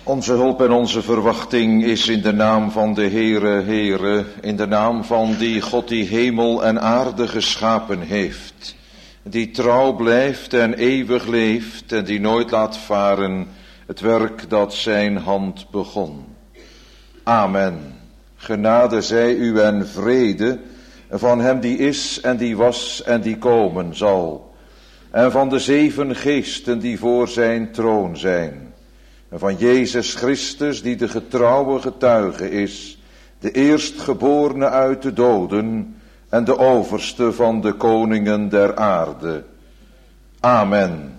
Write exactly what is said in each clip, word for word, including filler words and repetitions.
Onze hulp en onze verwachting is in de naam van de Heere, Heere, in de naam van die God die hemel en aarde geschapen heeft, die trouw blijft en eeuwig leeft en die nooit laat varen het werk dat zijn hand begon. Amen. Genade zij u en vrede van hem die is en die was en die komen zal, en van de zeven geesten die voor zijn troon zijn, en van Jezus Christus die de getrouwe getuige is, de eerstgeborene uit de doden en de overste van de koningen der aarde. Amen.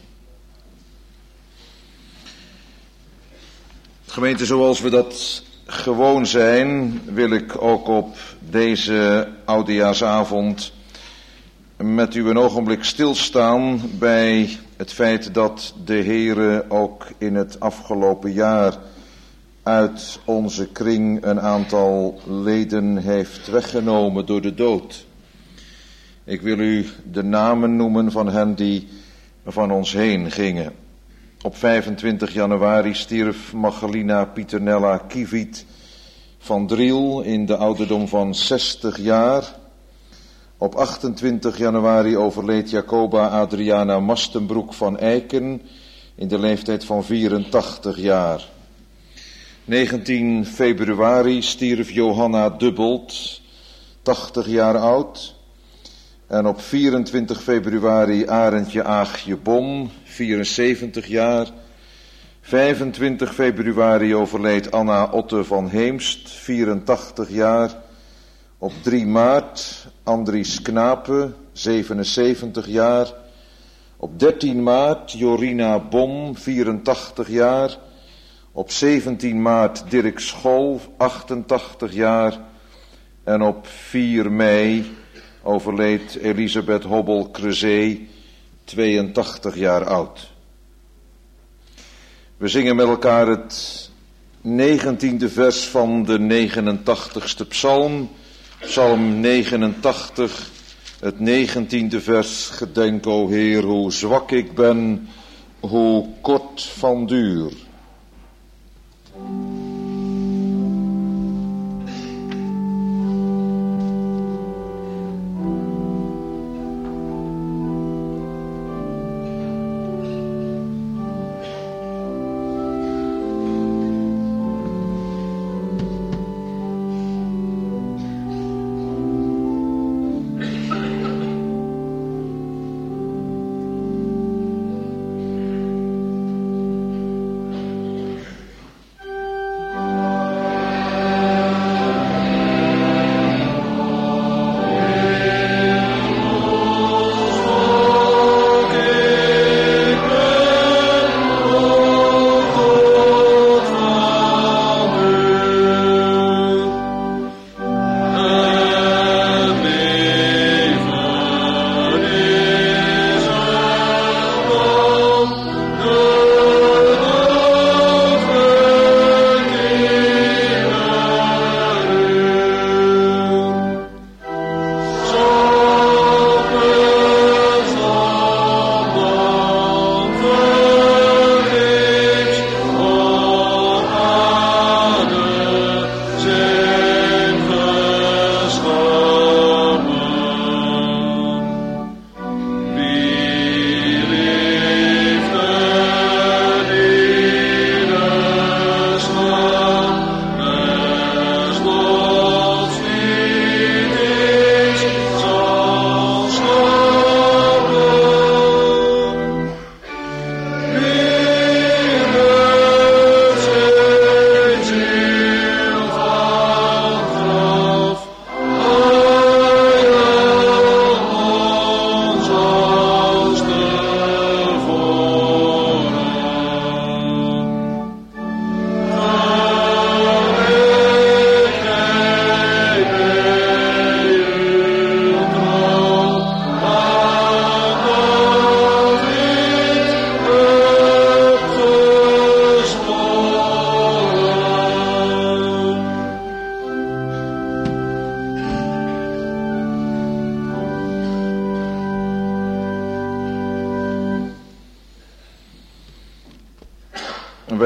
Gemeente, zoals we dat gewoon zijn, wil ik ook op deze oudejaarsavond met u een ogenblik stilstaan bij het feit dat de Heere ook in het afgelopen jaar uit onze kring een aantal leden heeft weggenomen door de dood. Ik wil u de namen noemen van hen die van ons heen gingen. Op vijfentwintig januari stierf Magdalena Pieternella Kieviet van Driel in de ouderdom van zestig jaar. Op achtentwintig januari overleed Jacoba Adriana Mastenbroek van Eiken in de leeftijd van vierentachtig jaar. negentien februari stierf Johanna Dubbelt, tachtig jaar oud. En op vierentwintig februari Arendtje Aagje Bom, vierenzeventig jaar. vijfentwintig februari overleed Anna Otte van Heemst, vierentachtig jaar. Op drie maart Andries Knape, zevenenzeventig jaar. Op dertien maart Jorina Bom, vierentachtig jaar. Op zeventien maart Dirk Schol, achtentachtig jaar. En op vier mei overleed Elisabeth Hobbel-Crezé, tweeëntachtig jaar oud. We zingen met elkaar het negentiende vers van de negenentachtigste psalm. Psalm negenentachtig, het negentiende vers. Gedenk, o Heer, hoe zwak ik ben, hoe kort van duur.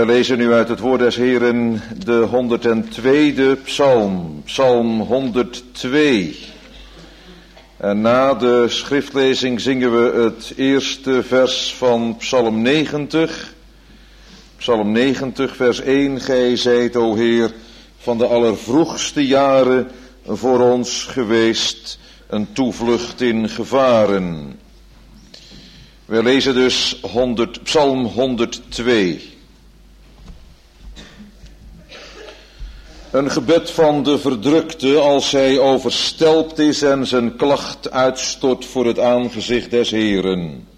Wij lezen nu uit het woord des Heeren de honderdtweede psalm, psalm honderdtwee. En na de schriftlezing zingen we het eerste vers van psalm negentig. Psalm negentig, vers één. Gij zijt, o Heer, van de allervroegste jaren voor ons geweest, een toevlucht in gevaren. We lezen dus honderd, psalm honderdtwee. Een gebed van de verdrukte als hij overstelpt is en zijn klacht uitstort voor het aangezicht des Heeren.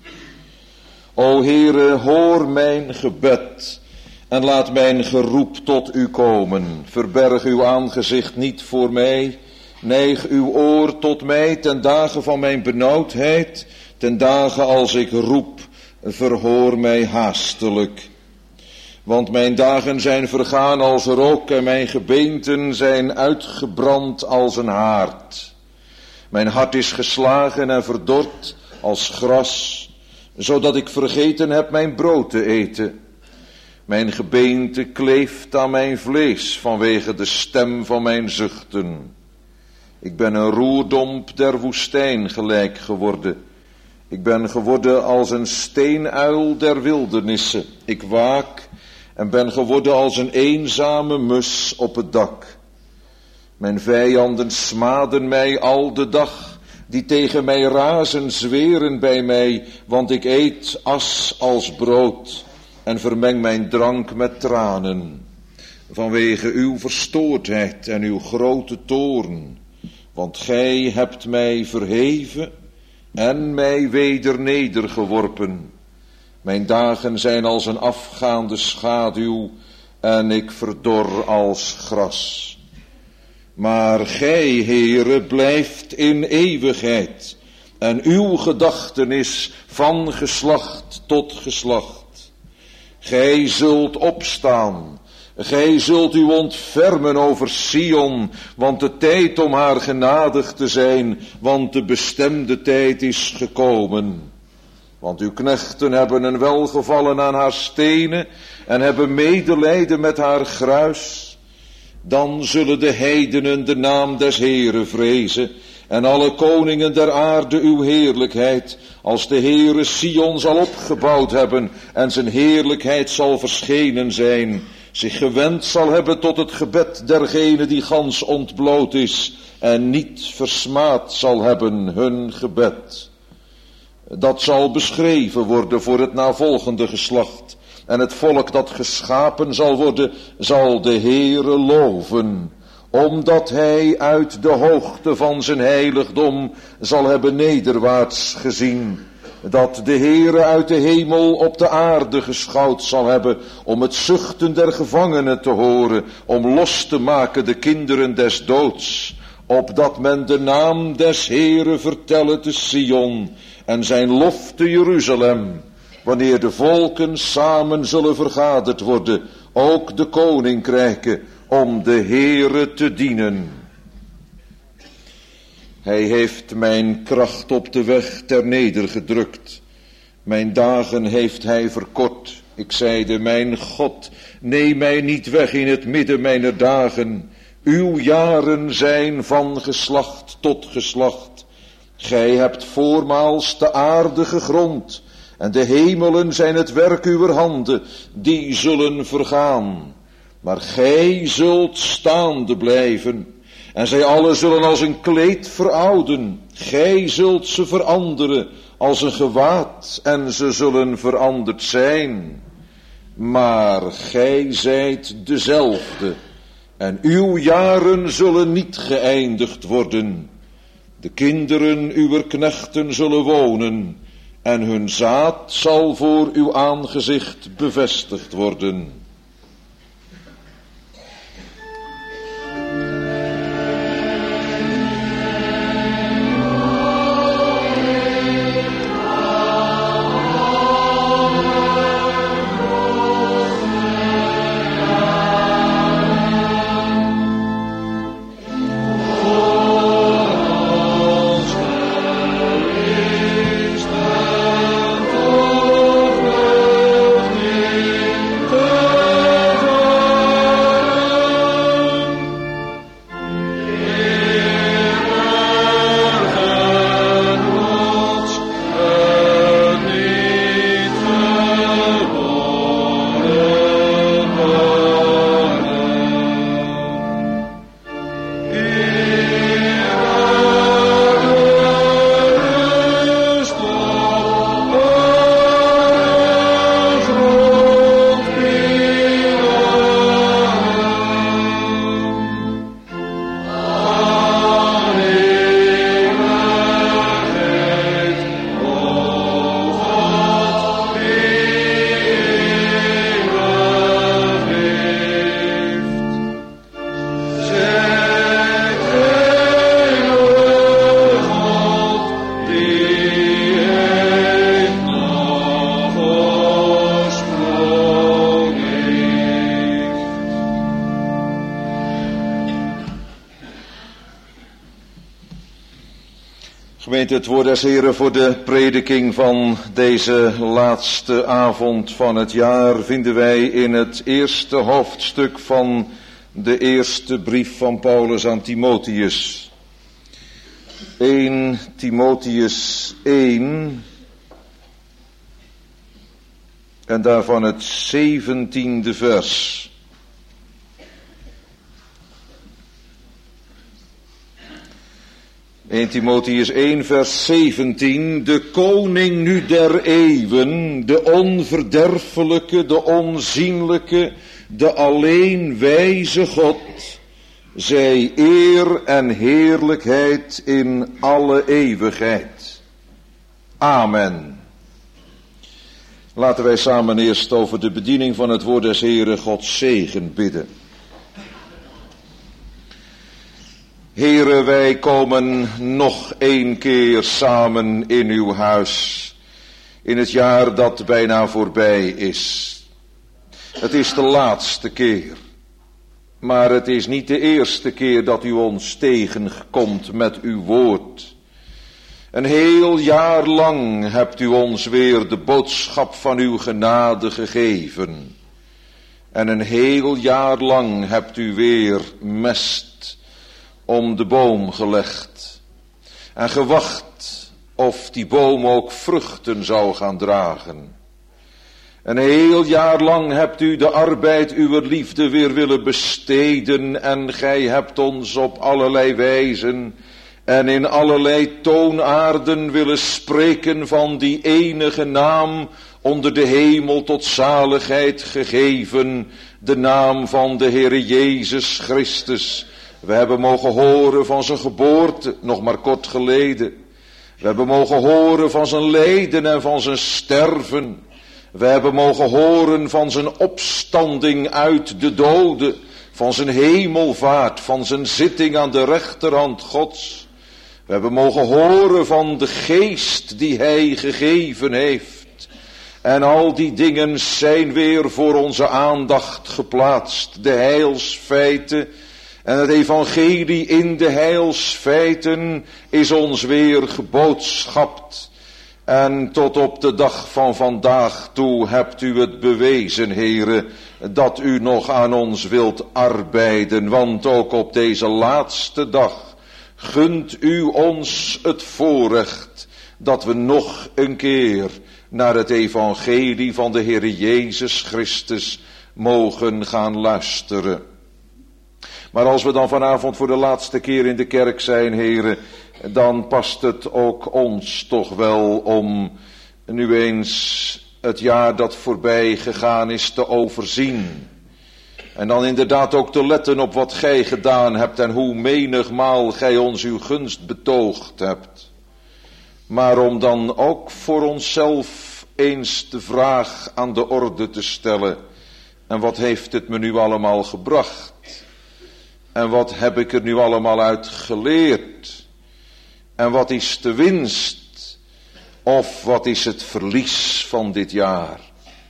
O Heere, hoor mijn gebed en laat mijn geroep tot u komen. Verberg uw aangezicht niet voor mij. Neig uw oor tot mij ten dagen van mijn benauwdheid. Ten dagen als ik roep, verhoor mij haastelijk. Want mijn dagen zijn vergaan als rook en mijn gebeenten zijn uitgebrand als een haard. Mijn hart is geslagen en verdord als gras, zodat ik vergeten heb mijn brood te eten. Mijn gebeente kleeft aan mijn vlees vanwege de stem van mijn zuchten. Ik ben een roerdomp der woestijn gelijk geworden. Ik ben geworden als een steenuil der wildernissen. Ik waak en ben geworden als een eenzame mus op het dak. Mijn vijanden smaden mij al de dag, die tegen mij razen zweren bij mij, want ik eet as als brood en vermeng mijn drank met tranen. Vanwege uw verstoordheid en uw grote toorn, want gij hebt mij verheven en mij weder nedergeworpen. Mijn dagen zijn als een afgaande schaduw en ik verdor als gras. Maar gij, Heere, blijft in eeuwigheid en uw gedachtenis van geslacht tot geslacht. Gij zult opstaan, gij zult u ontfermen over Sion, want de tijd om haar genadig te zijn, want de bestemde tijd is gekomen. Want uw knechten hebben een welgevallen aan haar stenen en hebben medelijden met haar gruis. Dan zullen de heidenen de naam des Heeren vrezen en alle koningen der aarde uw heerlijkheid, als de Heere Sion zal opgebouwd hebben en zijn heerlijkheid zal verschenen zijn, zich gewend zal hebben tot het gebed dergene die gans ontbloot is en niet versmaad zal hebben hun gebed. Dat zal beschreven worden voor het navolgende geslacht. En het volk dat geschapen zal worden, zal de Heere loven. Omdat hij uit de hoogte van zijn heiligdom zal hebben nederwaarts gezien. Dat de Heere uit de hemel op de aarde geschouwd zal hebben, om het zuchten der gevangenen te horen, om los te maken de kinderen des doods. Opdat men de naam des Heere vertelle te Sion en zijn lof te Jeruzalem, wanneer de volken samen zullen vergaderd worden, ook de koninkrijken, om de Heere te dienen. Hij heeft mijn kracht op de weg ter nedergedrukt. Mijn dagen heeft hij verkort. Ik zeide, mijn God, neem mij niet weg in het midden mijner dagen. Uw jaren zijn van geslacht tot geslacht. Gij hebt voormaals de aarde gegrond, en de hemelen zijn het werk uwer handen, die zullen vergaan. Maar gij zult staande blijven, en zij allen zullen als een kleed verouden. Gij zult ze veranderen als een gewaad, en ze zullen veranderd zijn. Maar gij zijt dezelfde, en uw jaren zullen niet geëindigd worden. De kinderen uwer knechten zullen wonen, en hun zaad zal voor uw aangezicht bevestigd worden. Oh Gemeente, het woord des Heren voor de prediking van deze laatste avond van het jaar vinden wij in het eerste hoofdstuk van de eerste brief van Paulus aan Timotheus. eerste Timotheus één en daarvan het zeventiende vers. eerste Timotheus één vers zeventien, de koning nu der eeuwen, de onverderfelijke, de onzienlijke, de alleen wijze God, zij eer en heerlijkheid in alle eeuwigheid. Amen. Laten wij samen eerst over de bediening van het woord des Heren Gods zegen bidden. Heren, wij komen nog één keer samen in uw huis, in het jaar dat bijna voorbij is. Het is de laatste keer, maar het is niet de eerste keer dat u ons tegenkomt met uw woord. Een heel jaar lang hebt u ons weer de boodschap van uw genade gegeven. En een heel jaar lang hebt u weer mest om de boom gelegd en gewacht of die boom ook vruchten zou gaan dragen. Een heel jaar lang hebt u de arbeid uwer liefde weer willen besteden en gij hebt ons op allerlei wijzen en in allerlei toonaarden willen spreken van die enige naam onder de hemel tot zaligheid gegeven, de naam van de Heere Jezus Christus. We hebben mogen horen van zijn geboorte, nog maar kort geleden. We hebben mogen horen van zijn lijden en van zijn sterven. We hebben mogen horen van zijn opstanding uit de doden, van zijn hemelvaart, van zijn zitting aan de rechterhand Gods. We hebben mogen horen van de geest die hij gegeven heeft. En al die dingen zijn weer voor onze aandacht geplaatst. De heilsfeiten en het evangelie in de heilsfeiten is ons weer geboodschapt. En tot op de dag van vandaag toe hebt u het bewezen, Heere, dat u nog aan ons wilt arbeiden. Want ook op deze laatste dag gunt u ons het voorrecht dat we nog een keer naar het evangelie van de Heere Jezus Christus mogen gaan luisteren. Maar als we dan vanavond voor de laatste keer in de kerk zijn, heren, dan past het ook ons toch wel om nu eens het jaar dat voorbij gegaan is te overzien. En dan inderdaad ook te letten op wat gij gedaan hebt en hoe menigmaal gij ons uw gunst betoogd hebt. Maar om dan ook voor onszelf eens de vraag aan de orde te stellen: en wat heeft het me nu allemaal gebracht? En wat heb ik er nu allemaal uit geleerd? En wat is de winst? Of wat is het verlies van dit jaar?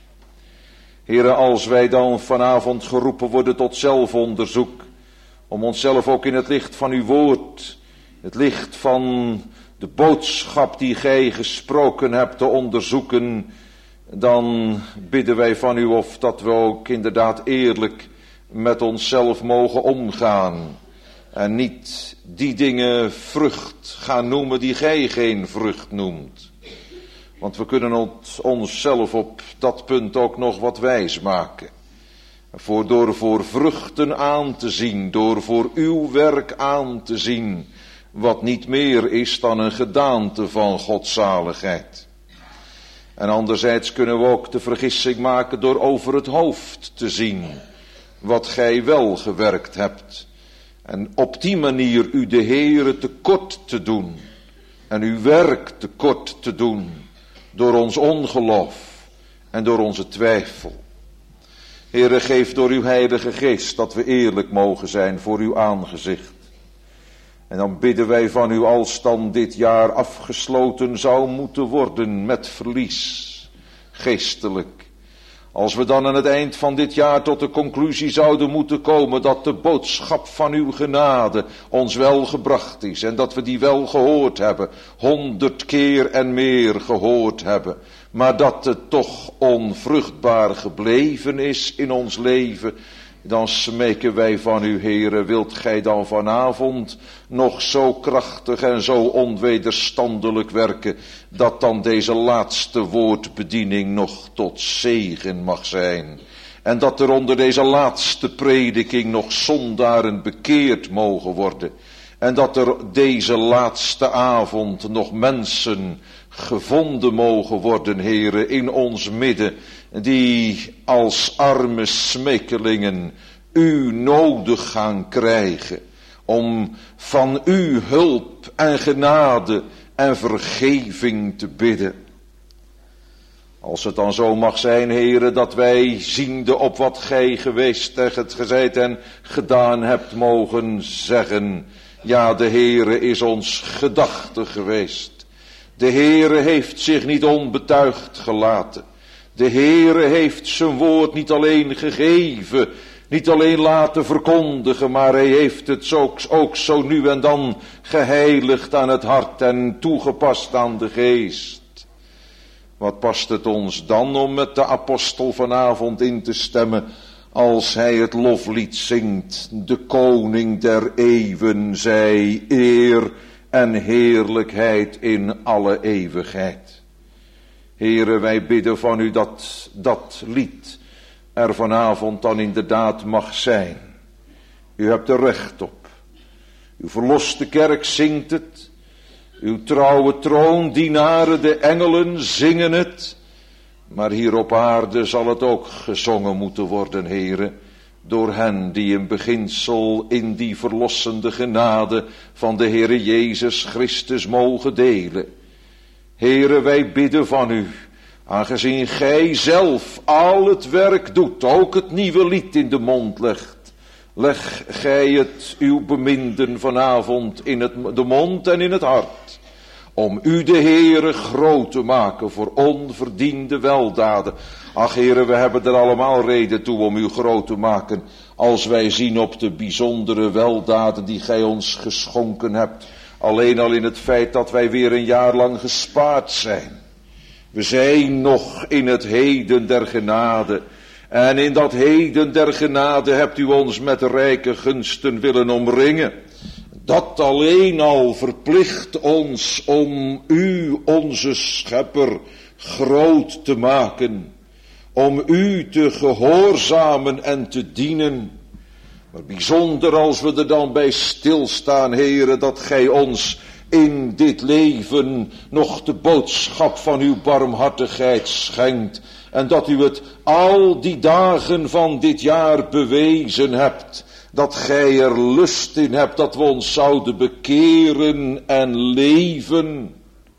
Heren, als wij dan vanavond geroepen worden tot zelfonderzoek, om onszelf ook in het licht van uw woord, het licht van de boodschap die gij gesproken hebt te onderzoeken, dan bidden wij van u of dat we ook inderdaad eerlijk met onszelf mogen omgaan. En niet die dingen vrucht gaan noemen die gij geen vrucht noemt. Want we kunnen onszelf op dat punt ook nog wat wijs maken. Voor, door voor vruchten aan te zien, door voor uw werk aan te zien, wat niet meer is dan een gedaante van godzaligheid. En anderzijds kunnen we ook de vergissing maken door over het hoofd te zien wat gij wel gewerkt hebt. En op die manier u de Heere tekort te doen. En uw werk tekort te doen. Door ons ongeloof en door onze twijfel. Heere, geef door uw Heilige Geest dat we eerlijk mogen zijn voor uw aangezicht. En dan bidden wij van u, als dan dit jaar afgesloten zou moeten worden met verlies, geestelijk. Als we dan aan het eind van dit jaar tot de conclusie zouden moeten komen dat de boodschap van uw genade ons wel gebracht is en dat we die wel gehoord hebben, honderd keer en meer gehoord hebben, maar dat het toch onvruchtbaar gebleven is in ons leven, dan smeken wij van u, Heere, wilt gij dan vanavond nog zo krachtig en zo onwederstandelijk werken, dat dan deze laatste woordbediening nog tot zegen mag zijn. En dat er onder deze laatste prediking nog zondaren bekeerd mogen worden. En dat er deze laatste avond nog mensen gevonden mogen worden, Heere, in ons midden, die als arme smekelingen u nodig gaan krijgen, om van u hulp en genade en vergeving te bidden. Als het dan zo mag zijn, Heere, dat wij ziende op wat gij geweest en gezeid en gedaan hebt, mogen zeggen, ja, de Heere is ons gedachte geweest. De Heere heeft zich niet onbetuigd gelaten. De Heere heeft zijn woord niet alleen gegeven, niet alleen laten verkondigen, maar hij heeft het ook, ook zo nu en dan geheiligd aan het hart en toegepast aan de geest. Wat past het ons dan om met de apostel vanavond in te stemmen als hij het loflied zingt, de koning der eeuwen zij eer en heerlijkheid in alle eeuwigheid. Heere, wij bidden van u dat dat lied er vanavond dan inderdaad mag zijn. U hebt er recht op. Uw verloste kerk zingt het. Uw trouwe troondienaren, de engelen, zingen het. Maar hier op aarde zal het ook gezongen moeten worden, Heere, door hen die in beginsel in die verlossende genade van de Heere Jezus Christus mogen delen. Heere, wij bidden van u, aangezien gij zelf al het werk doet, ook het nieuwe lied in de mond legt, leg gij het uw beminden vanavond in het, de mond en in het hart, om u de Heere groot te maken voor onverdiende weldaden. Ach, Heere, we hebben er allemaal reden toe om u groot te maken, als wij zien op de bijzondere weldaden die gij ons geschonken hebt. Alleen al in het feit dat wij weer een jaar lang gespaard zijn. We zijn nog in het heden der genade. En in dat heden der genade hebt u ons met rijke gunsten willen omringen. Dat alleen al verplicht ons om u, onze schepper, groot te maken. Om u te gehoorzamen en te dienen. Maar bijzonder als we er dan bij stilstaan, Heere, dat gij ons in dit leven nog de boodschap van uw barmhartigheid schenkt. En dat u het al die dagen van dit jaar bewezen hebt. Dat gij er lust in hebt dat we ons zouden bekeren en leven.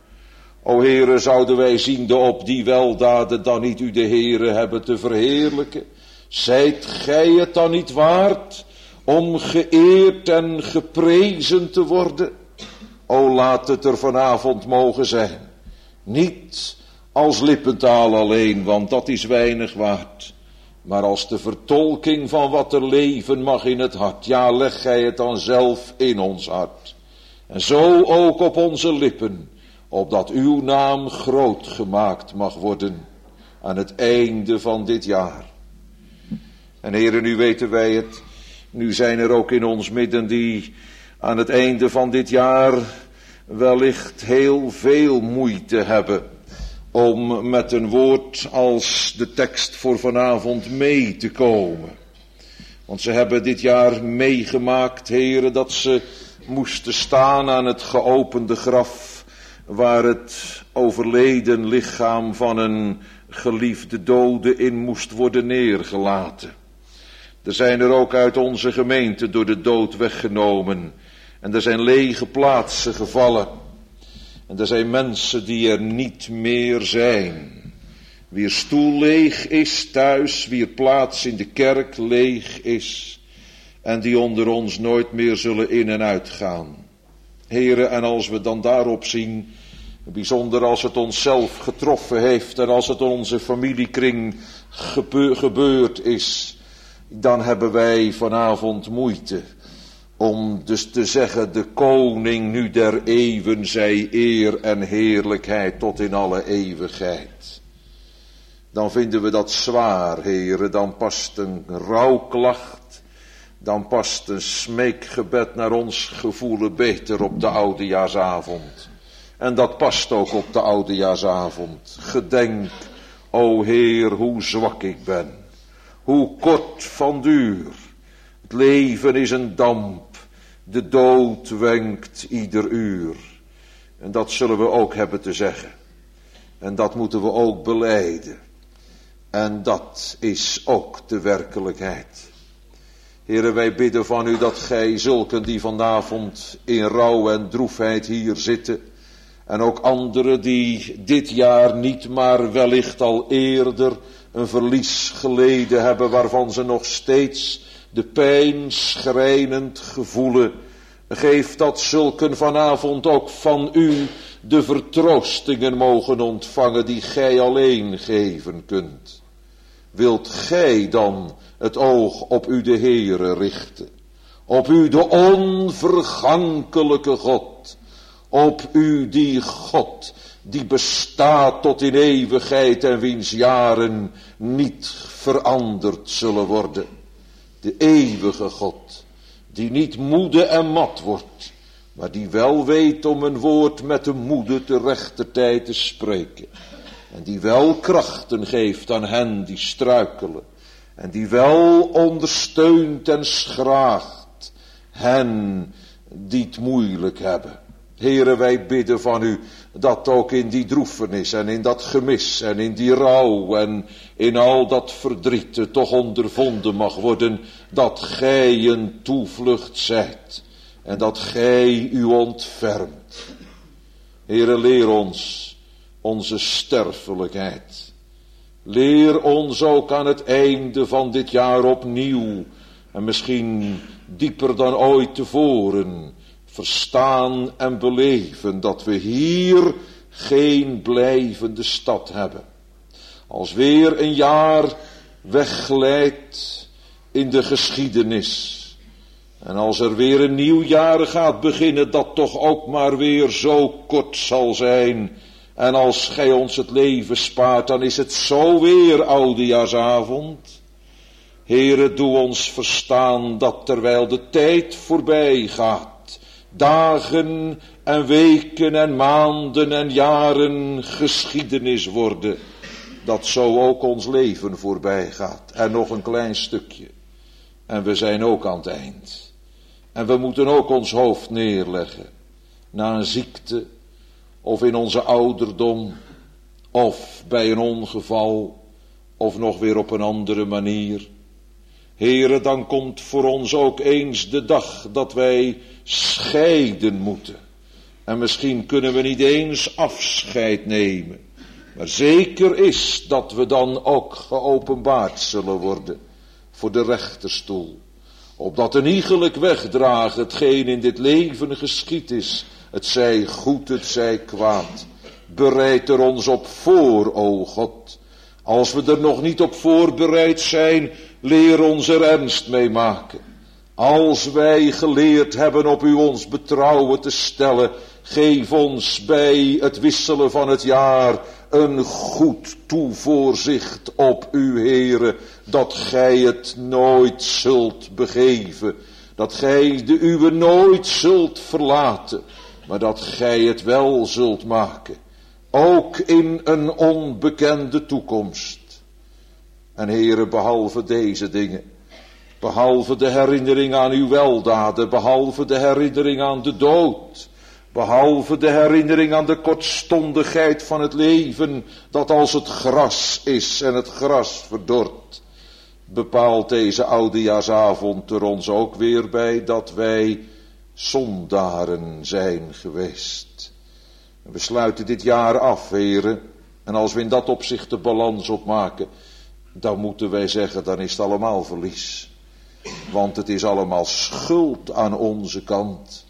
O Heere, zouden wij ziende op die weldaden dan niet u de Heere hebben te verheerlijken? Zijt gij het dan niet waard om geëerd en geprezen te worden? O, laat het er vanavond mogen zijn. Niet als lippentaal alleen, want dat is weinig waard. Maar als de vertolking van wat er leven mag in het hart. Ja, leg gij het dan zelf in ons hart. En zo ook op onze lippen, opdat uw naam groot gemaakt mag worden aan het einde van dit jaar. En Heere, nu weten wij het. Nu zijn er ook in ons midden die aan het einde van dit jaar wellicht heel veel moeite hebben om met een woord als de tekst voor vanavond mee te komen. Want ze hebben dit jaar meegemaakt, Heere, dat ze moesten staan aan het geopende graf, waar het overleden lichaam van een geliefde dode in moest worden neergelaten. Er zijn er ook uit onze gemeente door de dood weggenomen. En er zijn lege plaatsen gevallen. En er zijn mensen die er niet meer zijn. Wier stoel leeg is thuis, wier plaats in de kerk leeg is. En die onder ons nooit meer zullen in en uitgaan. Heere, en als we dan daarop zien, bijzonder als het onszelf getroffen heeft en als het onze familiekring gebe- gebeurd is, dan hebben wij vanavond moeite om dus te zeggen, de koning nu der eeuwen zij eer en heerlijkheid tot in alle eeuwigheid. Dan vinden we dat zwaar, heren, dan past een rouwklacht, dan past een smeekgebed naar ons gevoelen beter op de oudejaarsavond. En dat past ook op de oudejaarsavond. Gedenk, o Heer, hoe zwak ik ben, hoe kort van duur. Het leven is een damp, de dood wenkt ieder uur. En dat zullen we ook hebben te zeggen. En dat moeten we ook belijden. En dat is ook de werkelijkheid. Heren, wij bidden van u dat gij zulken die vanavond in rouw en droefheid hier zitten, en ook anderen die dit jaar niet, maar wellicht al eerder een verlies geleden hebben, waarvan ze nog steeds de pijn schrijnend gevoelen. Geef dat zulken vanavond ook van u de vertroostingen mogen ontvangen die gij alleen geven kunt. Wilt gij dan het oog op u de Heere richten, op u de onvergankelijke God, op u die God die bestaat tot in eeuwigheid en wiens jaren niet veranderd zullen worden. De eeuwige God, die niet moede en mat wordt, maar die wel weet om een woord met de moede te rechter tijd te spreken. En die wel krachten geeft aan hen die struikelen. En die wel ondersteunt en schraagt hen die het moeilijk hebben. Heren, wij bidden van u dat ook in die droefenis en in dat gemis en in die rouw en in al dat verdriet toch ondervonden mag worden dat gij een toevlucht zijt en dat gij u ontfermt. Heren, leer ons onze sterfelijkheid. Leer ons ook aan het einde van dit jaar opnieuw en misschien dieper dan ooit tevoren verstaan en beleven dat we hier geen blijvende stad hebben. Als weer een jaar wegglijdt in de geschiedenis en als er weer een nieuw jaar gaat beginnen dat toch ook maar weer zo kort zal zijn. En als gij ons het leven spaart, dan is het zo weer oudejaarsavond. Heere, doe ons verstaan dat terwijl de tijd voorbij gaat, dagen en weken en maanden en jaren geschiedenis worden, dat zo ook ons leven voorbij gaat. En nog een klein stukje. En we zijn ook aan het eind. En we moeten ook ons hoofd neerleggen na een ziekte, of in onze ouderdom, of bij een ongeval, of nog weer op een andere manier. Heere, dan komt voor ons ook eens de dag dat wij scheiden moeten. En misschien kunnen we niet eens afscheid nemen. Maar zeker is dat we dan ook geopenbaard zullen worden voor de rechterstoel. Opdat een iegelijk wegdragen hetgeen in dit leven geschied is. Het zij goed, het zij kwaad. Bereid er ons op voor, o God. Als we er nog niet op voorbereid zijn, leer ons er ernst mee maken. Als wij geleerd hebben op u ons betrouwen te stellen, geef ons bij het wisselen van het jaar een goed toevoorzicht op u, Heere, dat gij het nooit zult begeven, dat gij de uwe nooit zult verlaten, maar dat gij het wel zult maken, ook in een onbekende toekomst. En Heere, behalve deze dingen, behalve de herinnering aan uw weldaden, behalve de herinnering aan de dood, behalve de herinnering aan de kortstondigheid van het leven, dat als het gras is en het gras verdort, bepaalt deze oudejaarsavond er ons ook weer bij dat wij zondaren zijn geweest. En we sluiten dit jaar af, Heere, en als we in dat opzicht de balans opmaken, dan moeten wij zeggen, dan is het allemaal verlies. Want het is allemaal schuld aan onze kant.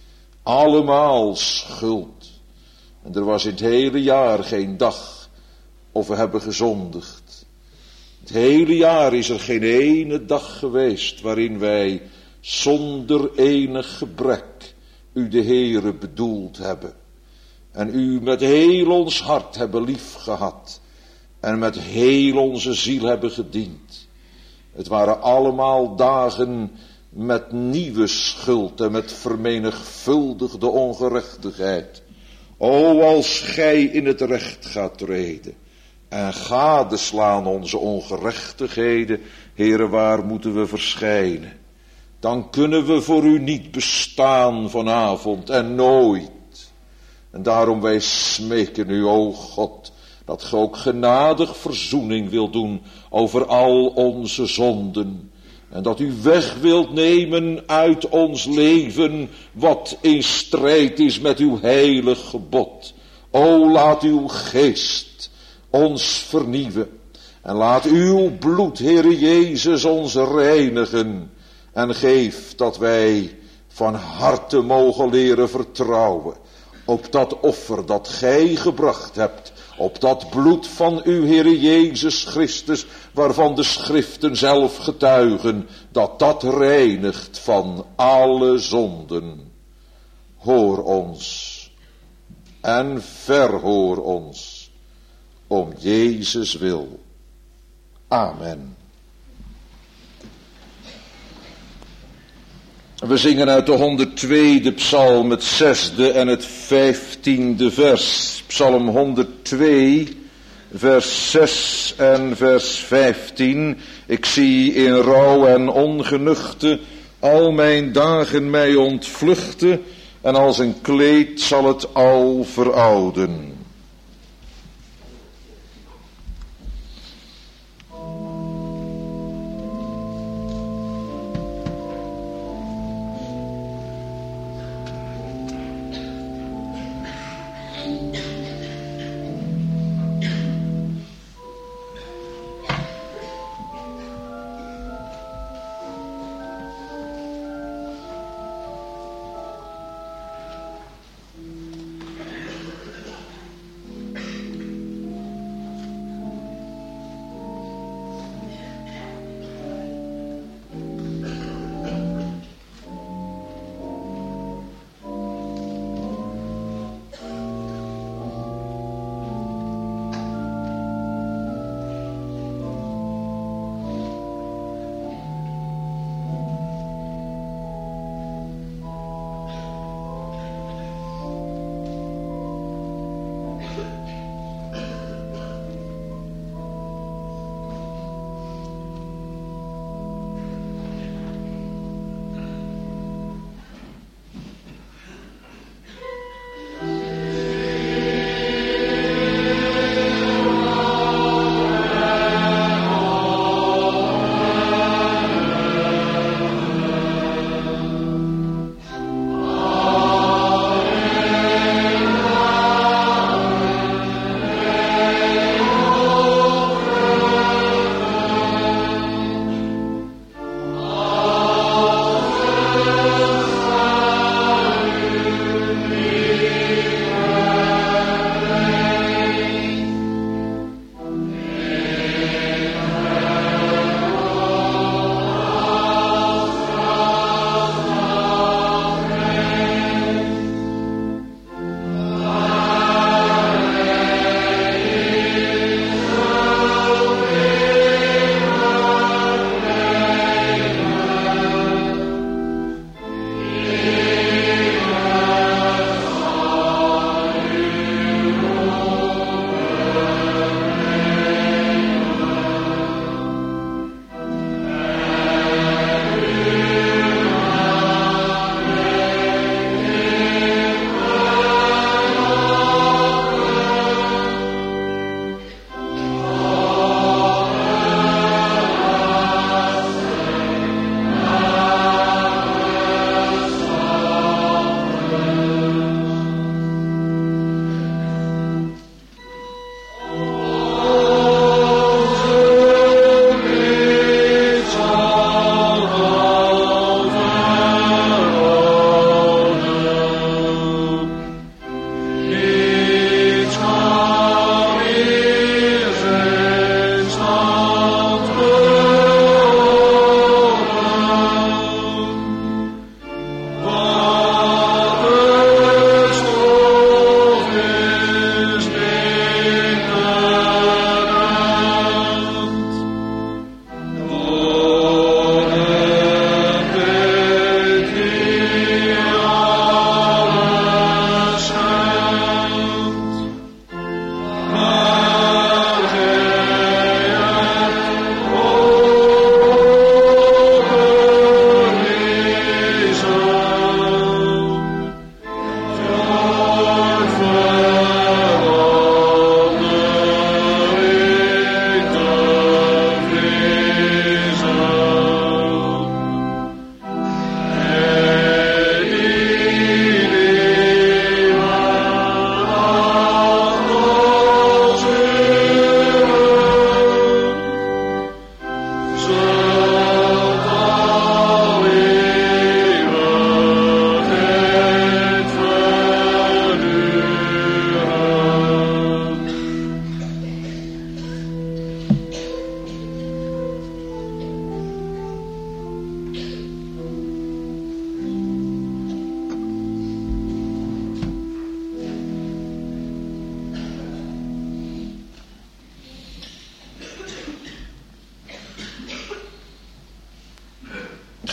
Allemaal schuld. En er was in het hele jaar geen dag of we hebben gezondigd. Het hele jaar is er geen ene dag geweest waarin wij zonder enig gebrek u de Heere bedoeld hebben. En u met heel ons hart hebben lief gehad. En met heel onze ziel hebben gediend. Het waren allemaal dagen met nieuwe schuld en met vermenigvuldigde ongerechtigheid. O, als gij in het recht gaat treden en gadeslaan onze ongerechtigheden, Heere, waar moeten we verschijnen? Dan kunnen we voor u niet bestaan vanavond en nooit. En daarom wij smeken u, o God, dat ge ook genadig verzoening wilt doen over al onze zonden. En dat u weg wilt nemen uit ons leven wat in strijd is met uw heilig gebod. O, laat uw geest ons vernieuwen. En laat uw bloed, Heere Jezus, ons reinigen. En geef dat wij van harte mogen leren vertrouwen op dat offer dat gij gebracht hebt. Op dat bloed van uw Heere Jezus Christus, waarvan de schriften zelf getuigen, dat dat reinigt van alle zonden. Hoor ons en verhoor ons, om Jezus wil. Amen. We zingen uit de honderdtweede psalm, het zesde en het vijftiende vers. Psalm honderdtwee, vers zes en vers vijftien. Ik zie in rouw en ongenuchte al mijn dagen mij ontvluchten, en als een kleed zal het al verouden.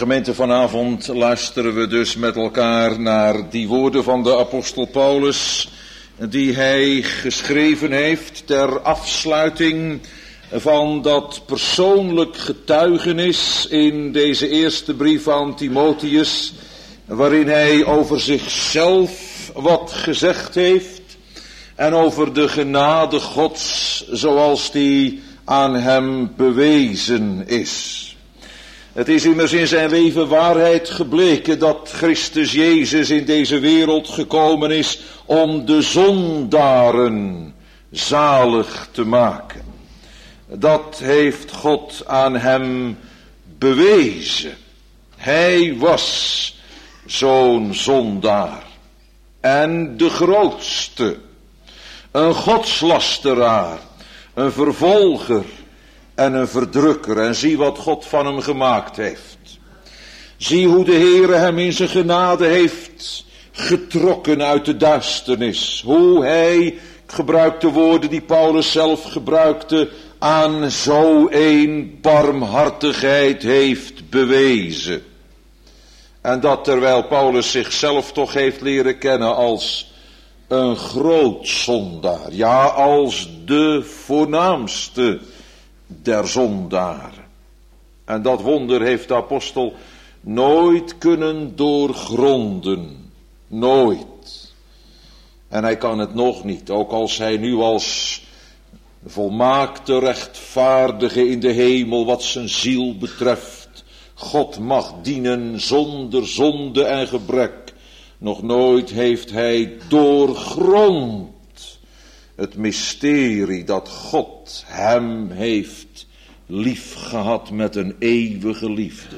Gemeente, vanavond luisteren we dus met elkaar naar die woorden van de apostel Paulus, die hij geschreven heeft ter afsluiting van dat persoonlijk getuigenis in deze eerste brief aan Timotheus, waarin hij over zichzelf wat gezegd heeft en over de genade Gods zoals die aan hem bewezen is. Het is immers in zijn leven waarheid gebleken dat Christus Jezus in deze wereld gekomen is om de zondaren zalig te maken. Dat heeft God aan hem bewezen. Hij was zo'n zondaar. En de grootste. Een godslasteraar. Een vervolger. En een verdrukker. En zie wat God van hem gemaakt heeft. Zie hoe de Heere hem in zijn genade heeft getrokken uit de duisternis. Hoe hij, gebruikte woorden die Paulus zelf gebruikte, aan zo een barmhartigheid heeft bewezen. En dat terwijl Paulus zichzelf toch heeft leren kennen als een groot zondaar. Ja, als de voornaamste der zondaren. En dat wonder heeft de apostel nooit kunnen doorgronden. Nooit. En hij kan het nog niet, ook als hij nu als volmaakte rechtvaardige in de hemel wat zijn ziel betreft God mag dienen zonder zonde en gebrek. Nog nooit heeft hij doorgrond het mysterie dat God hem heeft liefgehad met een eeuwige liefde.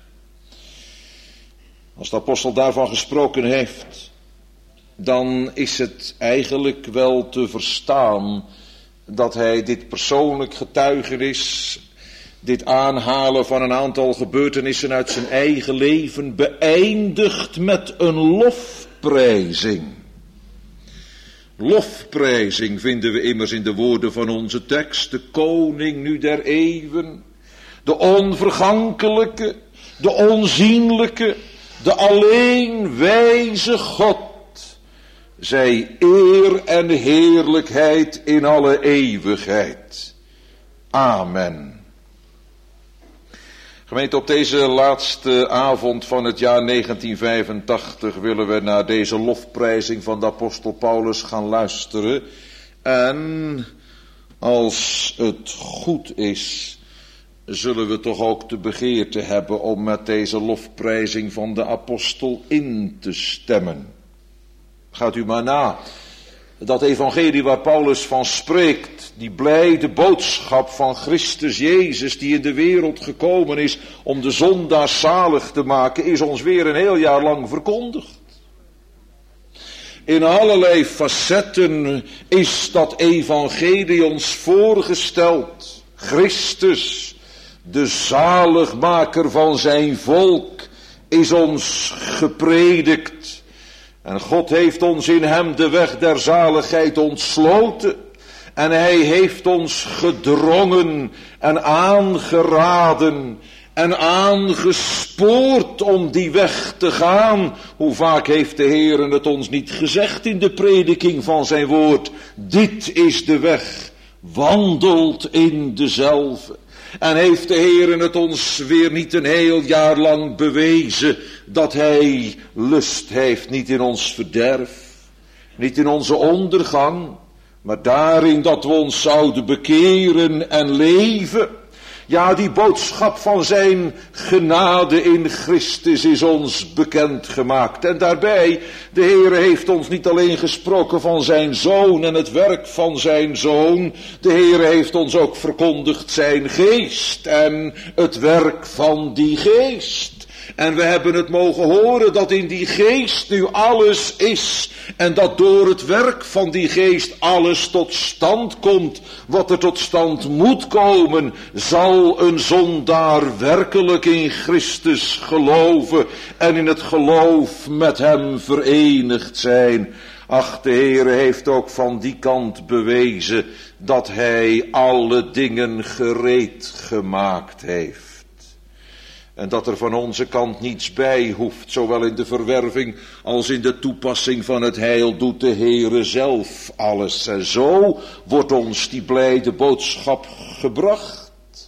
Als de apostel daarvan gesproken heeft, dan is het eigenlijk wel te verstaan dat hij dit persoonlijk getuigenis, dit aanhalen van een aantal gebeurtenissen uit zijn eigen leven, beëindigt met een lofprijzing. Lofprijzing vinden we immers in de woorden van onze tekst. De koning nu der eeuwen, de onvergankelijke, de onzienlijke, de alleen wijze God. Zij eer en heerlijkheid in alle eeuwigheid. Amen. Gemeente, op deze laatste avond van het jaar negentien vijfentachtig willen we naar deze lofprijzing van de apostel Paulus gaan luisteren. En als het goed is, zullen we toch ook de begeerte hebben om met deze lofprijzing van de apostel in te stemmen. Gaat u maar na. Dat evangelie waar Paulus van spreekt, die blijde boodschap van Christus Jezus die in de wereld gekomen is om de zondaar zalig te maken, is ons weer een heel jaar lang verkondigd. In allerlei facetten is dat evangelie ons voorgesteld. Christus, de zaligmaker van zijn volk, is ons gepredikt. En God heeft ons in hem de weg der zaligheid ontsloten. En hij heeft ons gedrongen en aangeraden en aangespoord om die weg te gaan. Hoe vaak heeft de Heer het ons niet gezegd in de prediking van zijn woord. Dit is de weg, wandelt in dezelfde. En heeft de Heer het ons weer niet een heel jaar lang bewezen dat hij lust heeft, niet in ons verderf, niet in onze ondergang, maar daarin dat we ons zouden bekeren en leven. Ja, die boodschap van zijn genade in Christus is ons bekendgemaakt. En daarbij, de Heer heeft ons niet alleen gesproken van zijn Zoon en het werk van zijn Zoon. De Heer heeft ons ook verkondigd zijn geest en het werk van die geest. En we hebben het mogen horen dat in die geest nu alles is. En dat door het werk van die geest alles tot stand komt. Wat er tot stand moet komen, zal een zondaar werkelijk in Christus geloven. En in het geloof met hem verenigd zijn. Ach, de Heer heeft ook van die kant bewezen dat hij alle dingen gereed gemaakt heeft. En dat er van onze kant niets bij hoeft, zowel in de verwerving als in de toepassing van het heil, doet de Heere zelf alles. En zo wordt ons die blijde boodschap gebracht.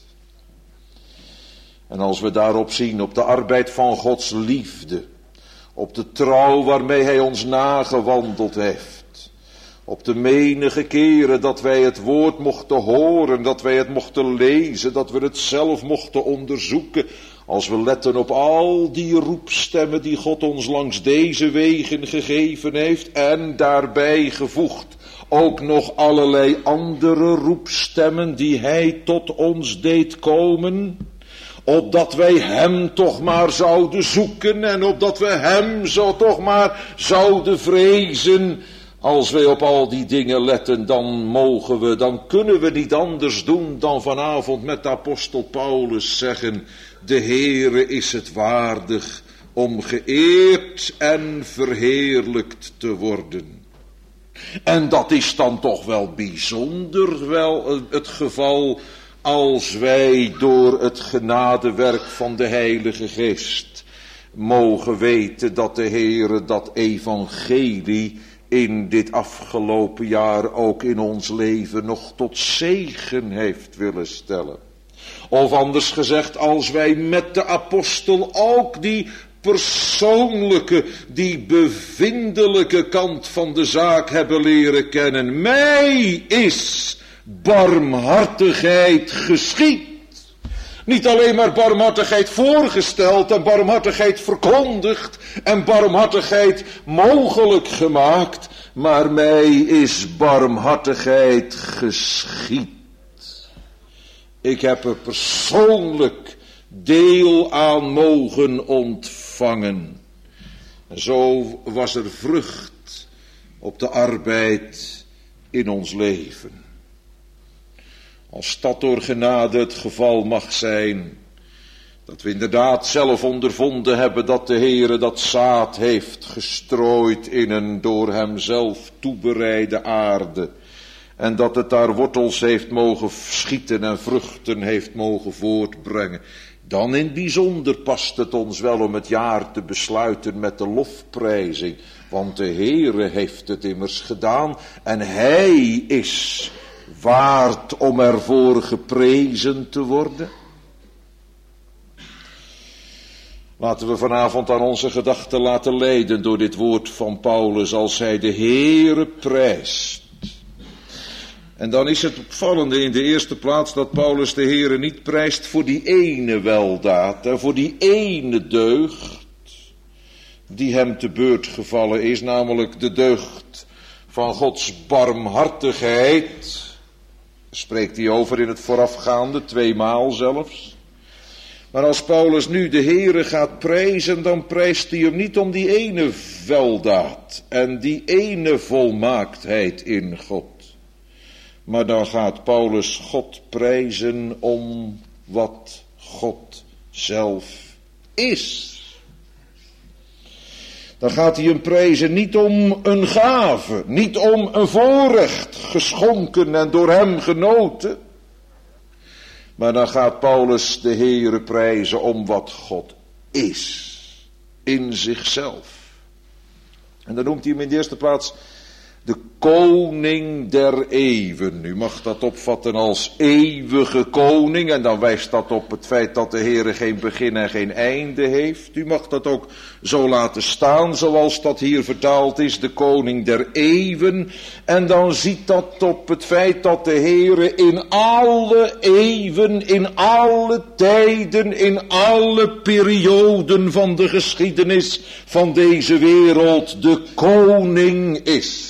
En als we daarop zien, op de arbeid van Gods liefde, op de trouw waarmee Hij ons nagewandeld heeft, op de menige keren dat wij het woord mochten horen, dat wij het mochten lezen, dat we het zelf mochten onderzoeken, als we letten op al die roepstemmen die God ons langs deze wegen gegeven heeft, en daarbij gevoegd ook nog allerlei andere roepstemmen die Hij tot ons deed komen, opdat wij Hem toch maar zouden zoeken en opdat we Hem zo toch maar zouden vrezen. Als wij op al die dingen letten, dan mogen we, dan kunnen we niet anders doen dan vanavond met de apostel Paulus zeggen: de Heere is het waardig om geëerd en verheerlijkt te worden. En dat is dan toch wel bijzonder wel het geval als wij door het genadewerk van de Heilige Geest mogen weten dat de Heere dat evangelie in dit afgelopen jaar ook in ons leven nog tot zegen heeft willen stellen. Of anders gezegd, als wij met de apostel ook die persoonlijke, die bevindelijke kant van de zaak hebben leren kennen. Mij is barmhartigheid geschied. Niet alleen maar barmhartigheid voorgesteld en barmhartigheid verkondigd en barmhartigheid mogelijk gemaakt, maar mij is barmhartigheid geschied. Ik heb er persoonlijk deel aan mogen ontvangen. En zo was er vrucht op de arbeid in ons leven. Als dat door genade het geval mag zijn, dat we inderdaad zelf ondervonden hebben dat de Heere dat zaad heeft gestrooid in een door Hem zelf toebereide aarde. En dat het daar wortels heeft mogen schieten en vruchten heeft mogen voortbrengen. Dan in het bijzonder past het ons wel om het jaar te besluiten met de lofprijzing. Want de Heere heeft het immers gedaan en Hij is waard om ervoor geprezen te worden. Laten we vanavond aan onze gedachten laten leiden door dit woord van Paulus als hij de Heere prijst. En dan is het opvallende in de eerste plaats dat Paulus de Heere niet prijst voor die ene weldaad en voor die ene deugd die hem te beurt gevallen is, namelijk de deugd van Gods barmhartigheid. Spreekt hij over in het voorafgaande, tweemaal zelfs. Maar als Paulus nu de Heere gaat prijzen, dan prijst hij hem niet om die ene weldaad en die ene volmaaktheid in God. Maar dan gaat Paulus God prijzen om wat God zelf is. Dan gaat hij hem prijzen niet om een gave, niet om een voorrecht geschonken en door hem genoten. Maar dan gaat Paulus de Heere prijzen om wat God is, in zichzelf. En dan noemt hij hem in de eerste plaats de koning der eeuwen. U mag dat opvatten als eeuwige koning. En dan wijst dat op het feit dat de Heere geen begin en geen einde heeft. U mag dat ook zo laten staan zoals dat hier vertaald is. De koning der eeuwen. En dan ziet dat op het feit dat de Heere in alle eeuwen, in alle tijden, in alle perioden van de geschiedenis van deze wereld de koning is.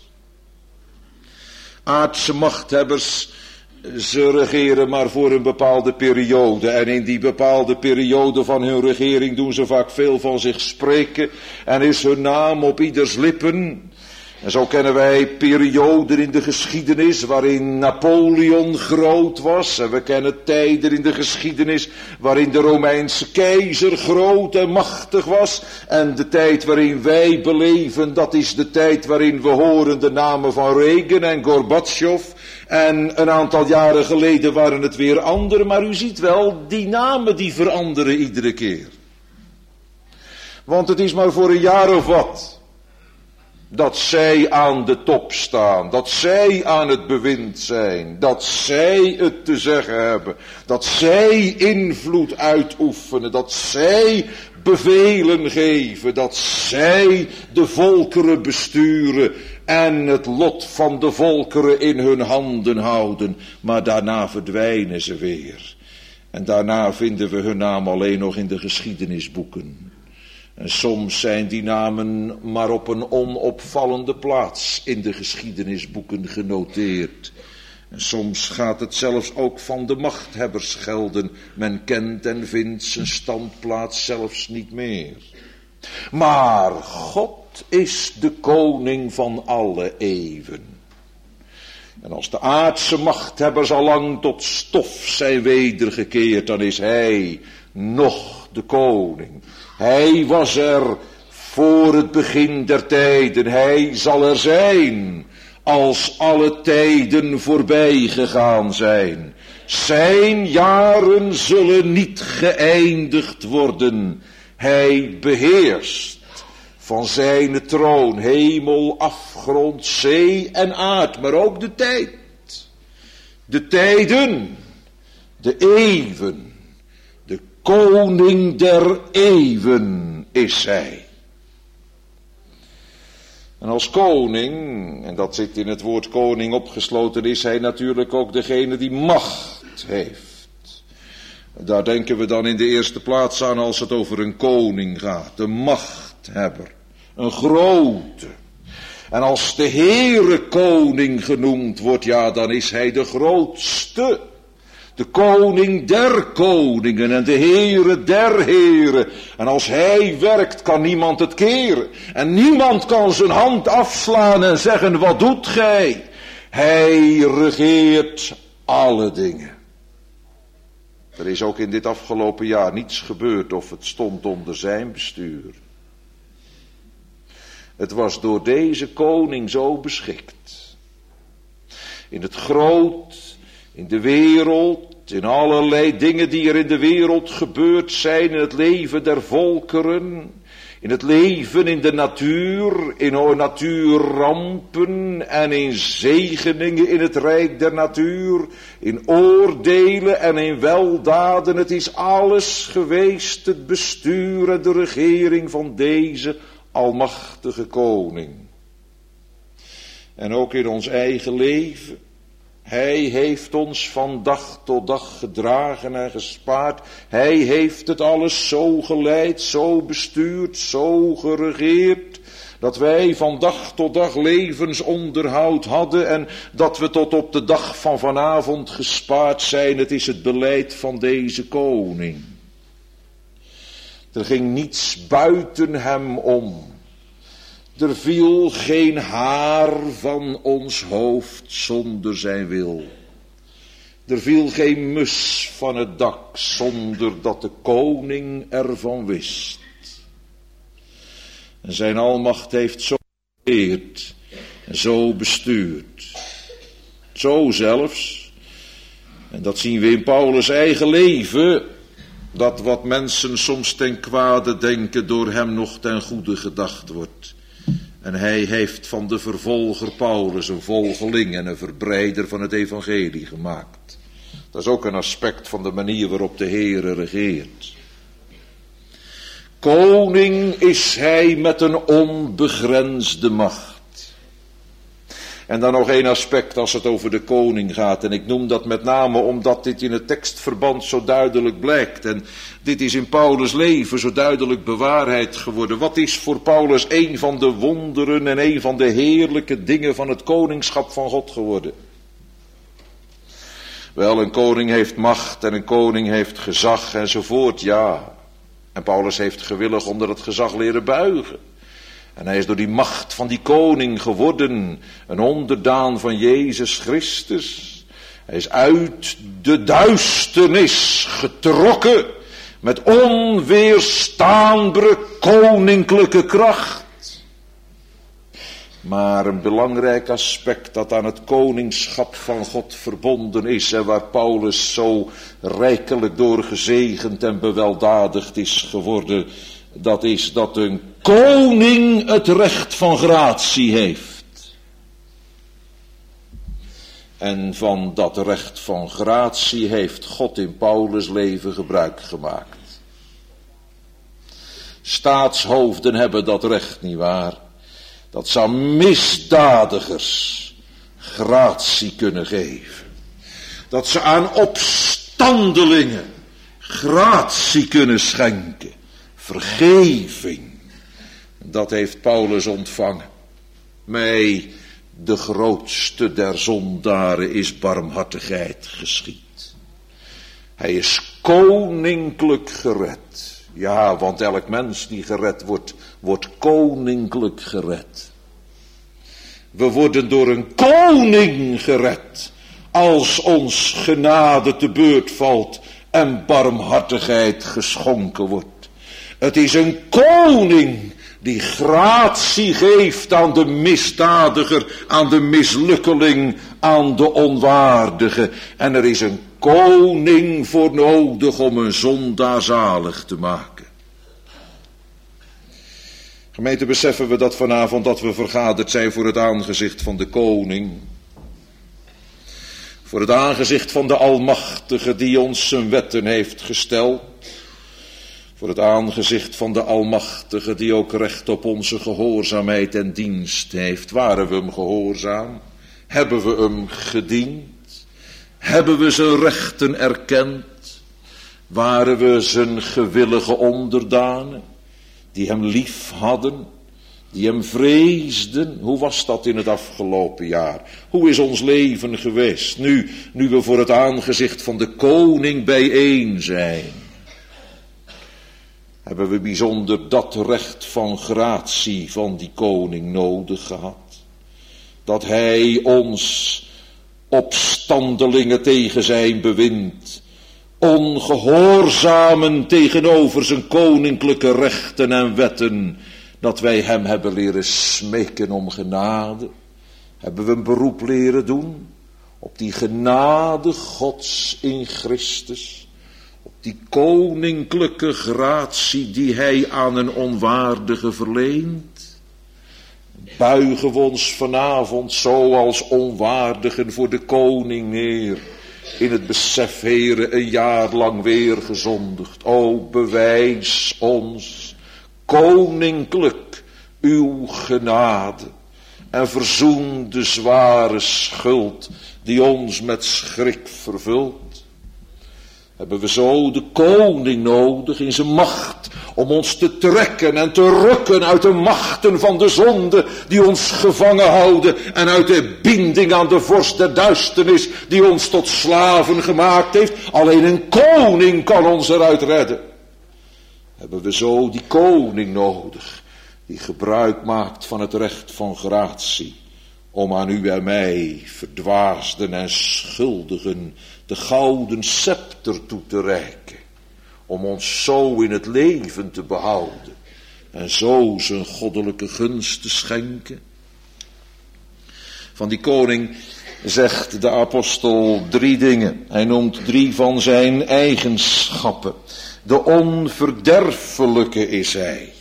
Aardse machthebbers, ze regeren maar voor een bepaalde periode. En in die bepaalde periode van hun regering doen ze vaak veel van zich spreken. En is hun naam op ieders lippen. En zo kennen wij perioden in de geschiedenis waarin Napoleon groot was. En we kennen tijden in de geschiedenis waarin de Romeinse keizer groot en machtig was. En de tijd waarin wij beleven, dat is de tijd waarin we horen de namen van Reagan en Gorbachev. En een aantal jaren geleden waren het weer andere, maar u ziet wel, die namen die veranderen iedere keer. Want het is maar voor een jaar of wat dat zij aan de top staan, dat zij aan het bewind zijn, dat zij het te zeggen hebben, dat zij invloed uitoefenen, dat zij bevelen geven, dat zij de volkeren besturen en het lot van de volkeren in hun handen houden. Maar daarna verdwijnen ze weer. En daarna vinden we hun naam alleen nog in de geschiedenisboeken. En soms zijn die namen maar op een onopvallende plaats in de geschiedenisboeken genoteerd. En soms gaat het zelfs ook van de machthebbers gelden. Men kent en vindt zijn standplaats zelfs niet meer. Maar God is de koning van alle eeuwen. En als de aardse machthebbers al lang tot stof zijn wedergekeerd, dan is hij nog de koning. Hij was er voor het begin der tijden. Hij zal er zijn als alle tijden voorbij gegaan zijn. Zijn jaren zullen niet geëindigd worden. Hij beheerst van zijn troon hemel, afgrond, zee en aard, maar ook de tijd. De tijden, de eeuwen. Koning der eeuwen is hij. En als koning, en dat zit in het woord koning opgesloten, is hij natuurlijk ook degene die macht heeft. Daar denken we dan in de eerste plaats aan als het over een koning gaat, de machthebber, een grote. En als de Heere koning genoemd wordt, ja, dan is hij de grootste. De koning der koningen en de Heere der heren. En als hij werkt, kan niemand het keren. En niemand kan zijn hand afslaan en zeggen, wat doet gij? Hij regeert alle dingen. Er is ook in dit afgelopen jaar niets gebeurd of het stond onder zijn bestuur. Het was door deze koning zo beschikt. In het groot, in de wereld, in allerlei dingen die er in de wereld gebeurd zijn, in het leven der volkeren, in het leven in de natuur, in natuurrampen en in zegeningen in het rijk der natuur, in oordelen en in weldaden. Het is alles geweest, het bestuur en de regering van deze almachtige koning. En ook in ons eigen leven. Hij heeft ons van dag tot dag gedragen en gespaard. Hij heeft het alles zo geleid, zo bestuurd, zo geregeerd, dat wij van dag tot dag levensonderhoud hadden en dat we tot op de dag van vanavond gespaard zijn. Het is het beleid van deze koning. Er ging niets buiten hem om. Er viel geen haar van ons hoofd zonder zijn wil. Er viel geen mus van het dak zonder dat de koning ervan wist. En zijn almacht heeft zo beheerd en zo bestuurd. Zo zelfs, en dat zien we in Paulus' eigen leven, dat wat mensen soms ten kwade denken door hem nog ten goede gedacht wordt. En hij heeft van de vervolger Paulus een volgeling en een verbreider van het evangelie gemaakt. Dat is ook een aspect van de manier waarop de Heere regeert. Koning is hij met een onbegrensde macht. En dan nog één aspect als het over de koning gaat. En ik noem dat met name omdat dit in het tekstverband zo duidelijk blijkt. En dit is in Paulus' leven zo duidelijk bewaarheid geworden. Wat is voor Paulus een van de wonderen en een van de heerlijke dingen van het koningschap van God geworden? Wel, een koning heeft macht en een koning heeft gezag enzovoort, ja. En Paulus heeft gewillig onder het gezag leren buigen. En hij is door die macht van die koning geworden, een onderdaan van Jezus Christus. Hij is uit de duisternis getrokken met onweerstaanbare koninklijke kracht. Maar een belangrijk aspect dat aan het koningschap van God verbonden is en waar Paulus zo rijkelijk door gezegend en beweldadigd is geworden, dat is dat een koning het recht van gratie heeft. En van dat recht van gratie heeft God in Paulus' leven gebruik gemaakt. Staatshoofden hebben dat recht, nietwaar? Dat ze aan misdadigers gratie kunnen geven. Dat ze aan opstandelingen gratie kunnen schenken. Vergeving. Dat heeft Paulus ontvangen. Mij, de grootste der zondaren, is barmhartigheid geschied. Hij is koninklijk gered. Ja, want elk mens die gered wordt, wordt koninklijk gered. We worden door een koning gered, als ons genade te beurt valt en barmhartigheid geschonken wordt. Het is een koning die gratie geeft aan de misdadiger, aan de mislukkeling, aan de onwaardige. En er is een koning voor nodig om een zondaar zalig te maken. Gemeente, beseffen we dat vanavond, dat we vergaderd zijn voor het aangezicht van de koning. Voor het aangezicht van de Almachtige die ons zijn wetten heeft gesteld. Voor het aangezicht van de Almachtige die ook recht op onze gehoorzaamheid en dienst heeft. Waren we hem gehoorzaam? Hebben we hem gediend? Hebben we zijn rechten erkend? Waren we zijn gewillige onderdanen? Die hem lief hadden? Die hem vreesden? Hoe was dat in het afgelopen jaar? Hoe is ons leven geweest? Nu, nu we voor het aangezicht van de koning bijeen zijn. Hebben we bijzonder dat recht van gratie van die koning nodig gehad? Dat hij ons opstandelingen tegen zijn bewind, ongehoorzamen tegenover zijn koninklijke rechten en wetten, dat wij hem hebben leren smeken om genade? Hebben we een beroep leren doen op die genade Gods in Christus? Op die koninklijke gratie die hij aan een onwaardige verleent? Buigen we ons vanavond zo als onwaardigen voor de koning neer, in het besef, Heere, een jaar lang weer gezondigd. O, bewijs ons koninklijk uw genade en verzoen de zware schuld die ons met schrik vervult. Hebben we zo de koning nodig in zijn macht om ons te trekken en te rukken uit de machten van de zonde die ons gevangen houden en uit de binding aan de vorst der duisternis die ons tot slaven gemaakt heeft. Alleen een koning kan ons eruit redden. Hebben we zo die koning nodig die gebruik maakt van het recht van gratie om aan u en mij, verdwaasden en schuldigen, de gouden scepter toe te reiken, om ons zo in het leven te behouden en zo zijn goddelijke gunst te schenken. Van die koning zegt de apostel drie dingen. Hij noemt drie van zijn eigenschappen. De onverderfelijke is hij.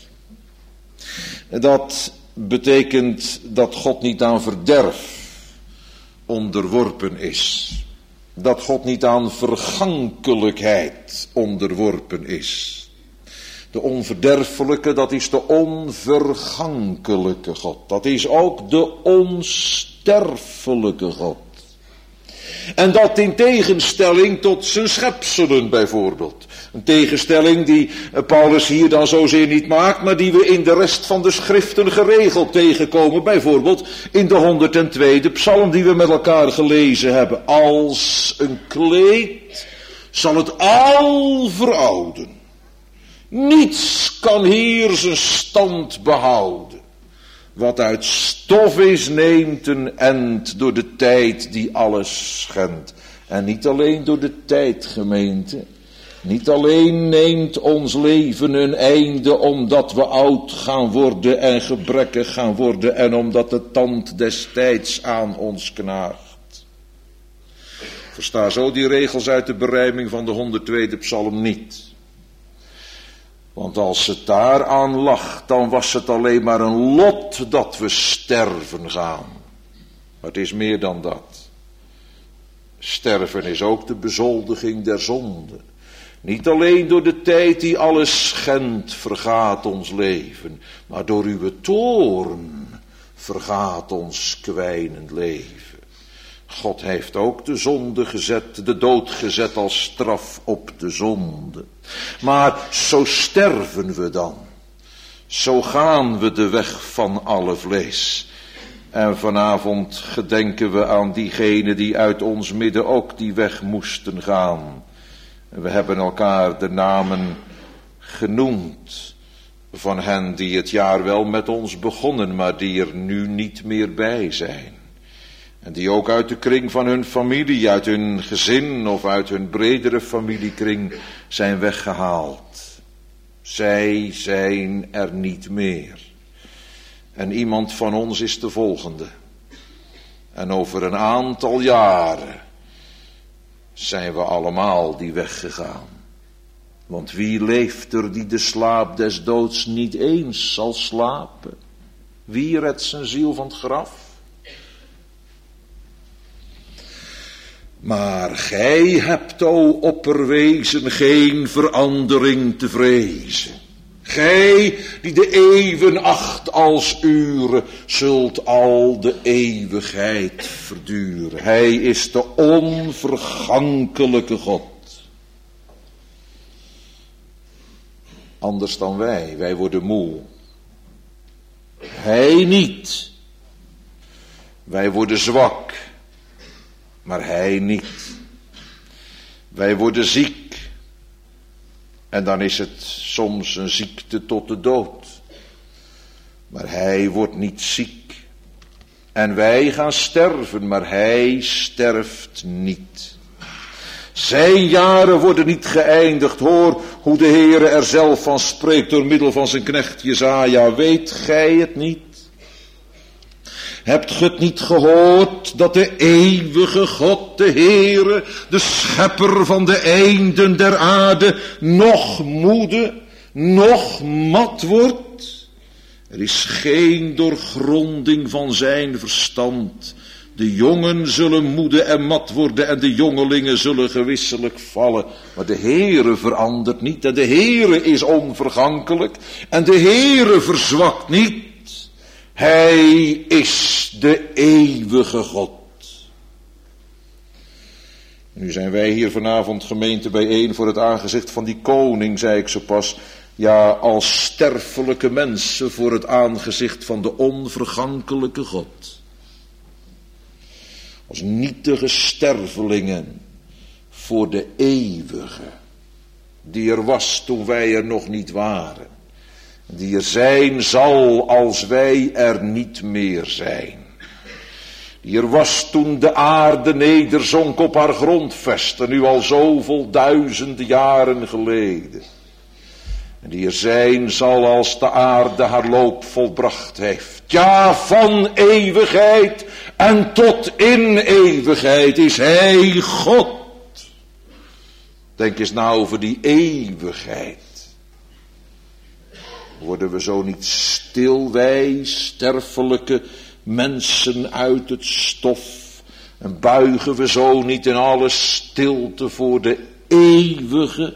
Dat betekent dat God niet aan verderf onderworpen is. Dat God niet aan vergankelijkheid onderworpen is. De onverderfelijke, dat is de onvergankelijke God. Dat is ook de onsterfelijke God. En dat in tegenstelling tot zijn schepselen bijvoorbeeld. Een tegenstelling die Paulus hier dan zozeer niet maakt, maar die we in de rest van de schriften geregeld tegenkomen. Bijvoorbeeld in de honderdtweede psalm die we met elkaar gelezen hebben. Als een kleed zal het al verouden. Niets kan hier zijn stand behouden. Wat uit stof is, neemt een end door de tijd die alles schendt. En niet alleen door de tijd, gemeente, Niet alleen neemt ons leven een einde omdat we oud gaan worden en gebrekkig gaan worden en omdat de tand des tijds aan ons knaagt. Versta zo die regels uit de berijming van de honderdtweede psalm niet. Want als het daaraan lag, dan was het alleen maar een lot dat we sterven gaan. Maar het is meer dan dat. Sterven is ook de bezoldiging der zonde. Niet alleen door de tijd die alles schendt vergaat ons leven, maar door uw toorn vergaat ons kwijnend leven. God heeft ook de zonde gezet, de dood gezet als straf op de zonde. Maar zo sterven we dan. Zo gaan we de weg van alle vlees. En vanavond gedenken we aan diegenen die uit ons midden ook die weg moesten gaan. We hebben elkaar de namen genoemd van hen die het jaar wel met ons begonnen, maar die er nu niet meer bij zijn. En die ook uit de kring van hun familie, uit hun gezin of uit hun bredere familiekring zijn weggehaald. Zij zijn er niet meer. En iemand van ons is de volgende. En over een aantal jaren zijn we allemaal die weg gegaan. Want wie leeft er die de slaap des doods niet eens zal slapen? Wie redt zijn ziel van het graf? Maar gij hebt, o opperwezen, geen verandering te vrezen. Gij, die de eeuwen acht als uren, zult al de eeuwigheid verduren. Hij is de onvergankelijke God. Anders dan wij, wij worden moe. Hij niet. Wij worden zwak, maar hij niet. Wij worden ziek. En dan is het soms een ziekte tot de dood. Maar hij wordt niet ziek. En wij gaan sterven, maar hij sterft niet. Zijn jaren worden niet geëindigd. Hoor hoe de Heere er zelf van spreekt door middel van zijn knecht Jesaja. Weet gij het niet? Hebt ge het niet gehoord dat de eeuwige God, de Heere, de schepper van de einden der aarde, nog moede, nog mat wordt? Er is geen doorgronding van zijn verstand. De jongen zullen moede en mat worden en de jongelingen zullen gewisselijk vallen. Maar de Heere verandert niet en de Heere is onvergankelijk en de Heere verzwakt niet. Hij is de eeuwige God. Nu zijn wij hier vanavond gemeente bijeen voor het aangezicht van die koning, zei ik zo pas. Ja, als sterfelijke mensen voor het aangezicht van de onvergankelijke God. Als nietige stervelingen voor de eeuwige, die er was toen wij er nog niet waren. Die er zijn zal als wij er niet meer zijn. Die er was toen de aarde nederzonk op haar grondvesten, nu al zoveel duizenden jaren geleden. En die er zijn zal als de aarde haar loop volbracht heeft. Ja, van eeuwigheid en tot in eeuwigheid is hij God. Denk eens nou over die eeuwigheid. Worden we zo niet stil, wij sterfelijke mensen uit het stof? En buigen we zo niet in alle stilte voor de eeuwige?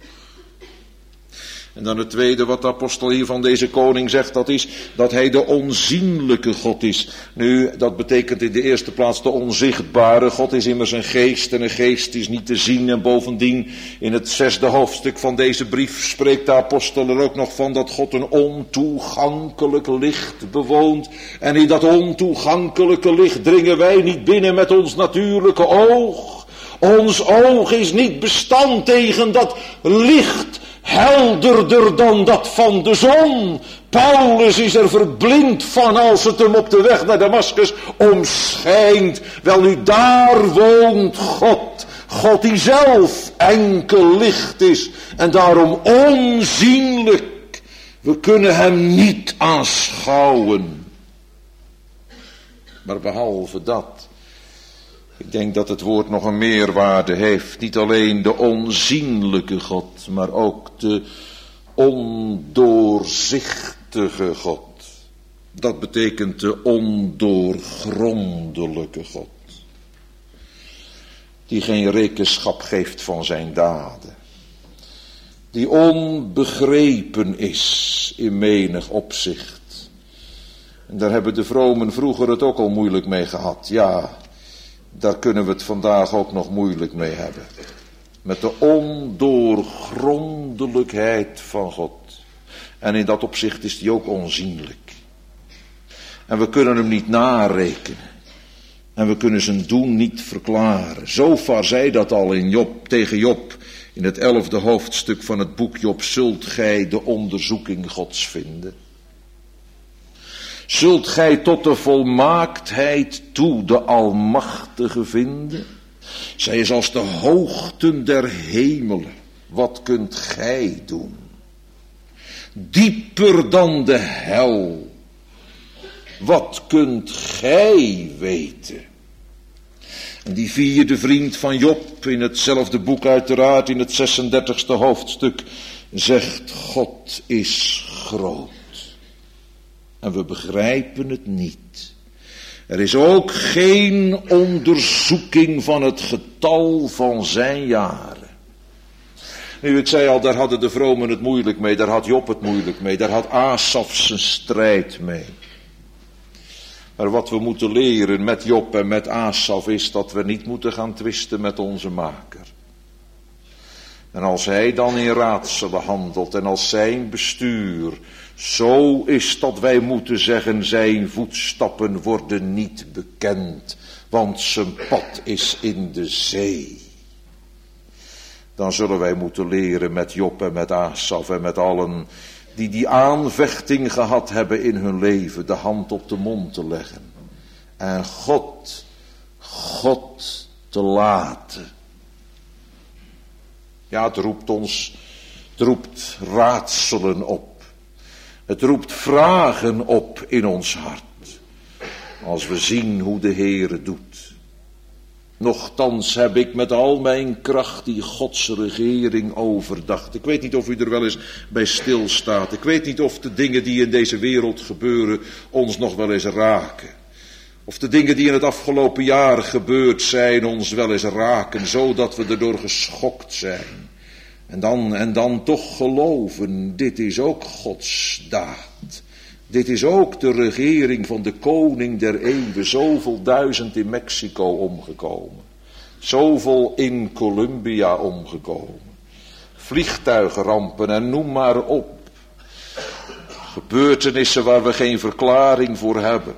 En dan het tweede wat de apostel hier van deze koning zegt, dat is dat hij de onzienlijke God is. Nu, dat betekent in de eerste plaats de onzichtbare. God is immers een geest en een geest is niet te zien. En bovendien in het zesde hoofdstuk van deze brief spreekt de apostel er ook nog van dat God een ontoegankelijk licht bewoont. En in dat ontoegankelijke licht dringen wij niet binnen met ons natuurlijke oog. Ons oog is niet bestand tegen dat licht, helderder dan dat van de zon. Paulus is er verblind van als het hem op de weg naar Damascus omschijnt. Wel nu, daar woont God. God die zelf enkel licht is en daarom onzienlijk. We kunnen hem niet aanschouwen. Maar behalve dat, ik denk dat het woord nog een meerwaarde heeft. Niet alleen de onzienlijke God, maar ook de ondoorzichtige God. Dat betekent de ondoorgrondelijke God. Die geen rekenschap geeft van zijn daden. Die onbegrepen is in menig opzicht. En daar hebben de vromen vroeger het ook al moeilijk mee gehad. Ja, daar kunnen we het vandaag ook nog moeilijk mee hebben. Met de ondoorgrondelijkheid van God. En in dat opzicht is die ook onzienlijk. En we kunnen hem niet narekenen. En we kunnen zijn doen niet verklaren. Zover zei dat al in Job, tegen Job. In het elfde hoofdstuk van het boek Job. Zult gij de onderzoeking Gods vinden? Zult gij tot de volmaaktheid toe de Almachtige vinden? Zij is als de hoogten der hemelen. Wat kunt gij doen? Dieper dan de hel. Wat kunt gij weten? En die vierde vriend van Job, in hetzelfde boek uiteraard, in het zesendertigste hoofdstuk, zegt: God is groot. En we begrijpen het niet. Er is ook geen onderzoeking van het getal van zijn jaren. Nu, ik zei al, daar hadden de vromen het moeilijk mee, daar had Job het moeilijk mee, daar had Asaf zijn strijd mee. Maar wat we moeten leren met Job en met Asaf is dat we niet moeten gaan twisten met onze maker. En als hij dan in raadselen handelt en als zijn bestuur zo is dat wij moeten zeggen, zijn voetstappen worden niet bekend, want zijn pad is in de zee. Dan zullen wij moeten leren met Job en met Asaf en met allen die die aanvechting gehad hebben in hun leven, de hand op de mond te leggen. En God, God te laten. Ja, het roept ons, het roept raadselen op. Het roept vragen op in ons hart. Als we zien hoe de Heere doet. Nochtans heb ik met al mijn kracht die Gods regering overdacht. Ik weet niet of u er wel eens bij stilstaat. Ik weet niet of de dingen die in deze wereld gebeuren ons nog wel eens raken. Of de dingen die in het afgelopen jaar gebeurd zijn ons wel eens raken, zodat we erdoor geschokt zijn. En dan, en dan toch geloven, dit is ook Gods daad. Dit is ook de regering van de koning der eeuwen. Zoveel duizend in Mexico omgekomen. Zoveel in Colombia omgekomen. Vliegtuigrampen en noem maar op. Gebeurtenissen waar we geen verklaring voor hebben.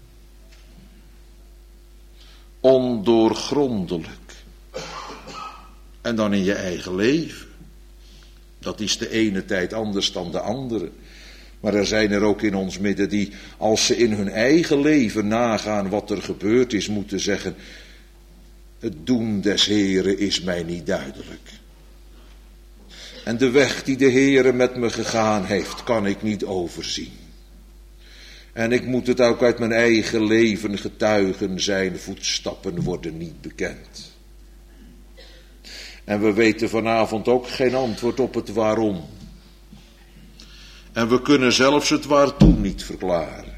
Ondoorgrondelijk. En dan in je eigen leven. Dat is de ene tijd anders dan de andere. Maar er zijn er ook in ons midden die, als ze in hun eigen leven nagaan wat er gebeurd is, moeten zeggen: het doen des Heeren is mij niet duidelijk. En de weg die de Heere met me gegaan heeft, kan ik niet overzien. En ik moet het ook uit mijn eigen leven getuigen, zijn voetstappen worden niet bekend. En we weten vanavond ook geen antwoord op het waarom. En we kunnen zelfs het waartoe niet verklaren.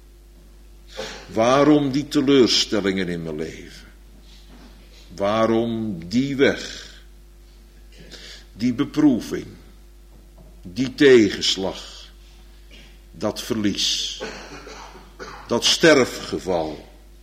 Waarom die teleurstellingen in mijn leven? Waarom die weg? Die beproeving? Die tegenslag? Dat verlies? Dat sterfgeval?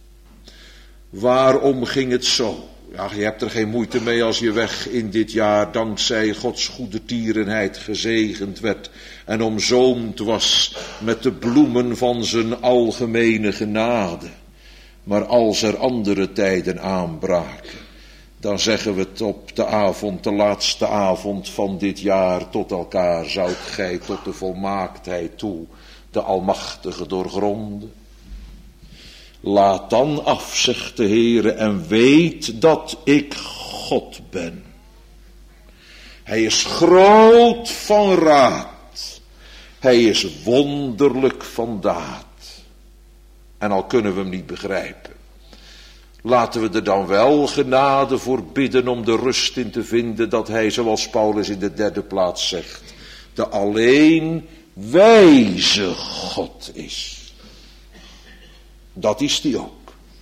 Waarom ging het zo? Ja, je hebt er geen moeite mee als je weg in dit jaar dankzij Gods goede tierenheid gezegend werd en omzoomd was met de bloemen van zijn algemene genade. Maar als er andere tijden aanbraken, dan zeggen we het op de avond, de laatste avond van dit jaar tot elkaar: zoudt gij tot de volmaaktheid toe de Almachtige doorgronden? Laat dan af, zegt de Heere, en weet dat ik God ben. Hij is groot van raad. Hij is wonderlijk van daad. En al kunnen we hem niet begrijpen, laten we er dan wel genade voor bidden om de rust in te vinden dat hij, zoals Paulus in de derde plaats zegt, de alleen wijze God is. Dat is die ook.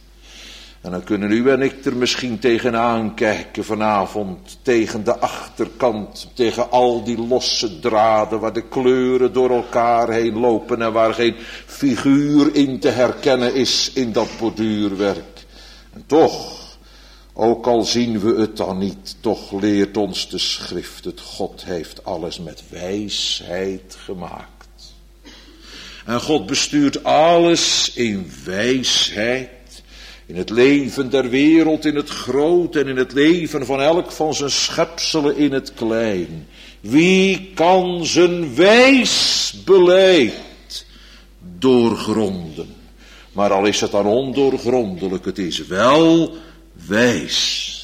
En dan kunnen u en ik er misschien tegenaan kijken vanavond, tegen de achterkant, tegen al die losse draden waar de kleuren door elkaar heen lopen en waar geen figuur in te herkennen is in dat borduurwerk. En toch, ook al zien we het dan niet, toch leert ons de schrift het: God heeft alles met wijsheid gemaakt. En God bestuurt alles in wijsheid. In het leven der wereld, in het groot en in het leven van elk van zijn schepselen in het klein. Wie kan zijn wijs beleid doorgronden? Maar al is het dan ondoorgrondelijk, het is wel wijs.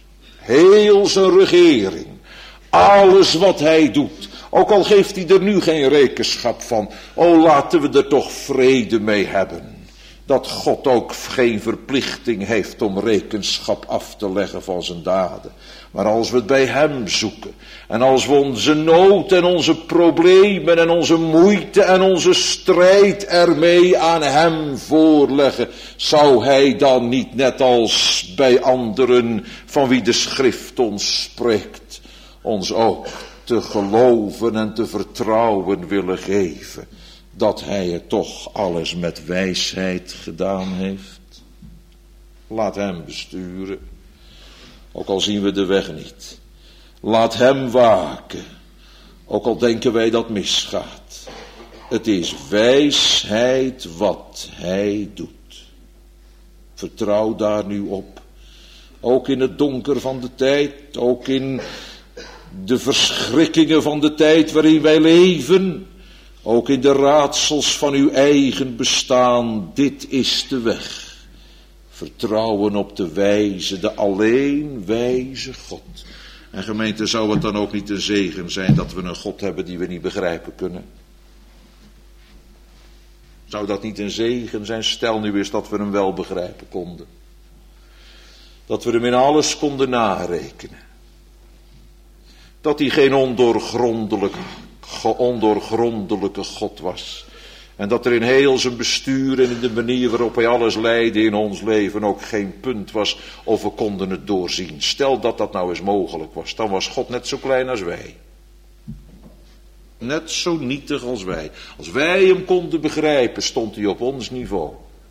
Heel zijn regering, alles wat hij doet, ook al geeft hij er nu geen rekenschap van, o laten we er toch vrede mee hebben. Dat God ook geen verplichting heeft om rekenschap af te leggen van zijn daden. Maar als we het bij hem zoeken, en als we onze nood en onze problemen en onze moeite en onze strijd ermee aan hem voorleggen, zou hij dan niet, net als bij anderen van wie de schrift ons spreekt, ons ook te geloven en te vertrouwen willen geven dat hij het toch alles met wijsheid gedaan heeft? Laat hem besturen, ook al zien we de weg niet. Laat hem waken, ook al denken wij dat misgaat. Het is wijsheid wat hij doet. Vertrouw daar nu op. Ook in het donker van de tijd, ook in de verschrikkingen van de tijd waarin wij leven, ook in de raadsels van uw eigen bestaan, dit is de weg. Vertrouwen op de wijze, de alleen wijze God. En gemeente, zou het dan ook niet een zegen zijn dat we een God hebben die we niet begrijpen kunnen? Zou dat niet een zegen zijn? Stel nu eens dat we hem wel begrijpen konden. Dat we hem in alles konden narekenen. Dat hij geen ondoorgrondelijke, ondoorgrondelijke God was. En dat er in heel zijn bestuur en in de manier waarop hij alles leidde in ons leven ook geen punt was of we konden het doorzien. Stel dat dat nou eens mogelijk was, dan was God net zo klein als wij. Net zo nietig als wij. Als wij hem konden begrijpen, stond hij op ons niveau.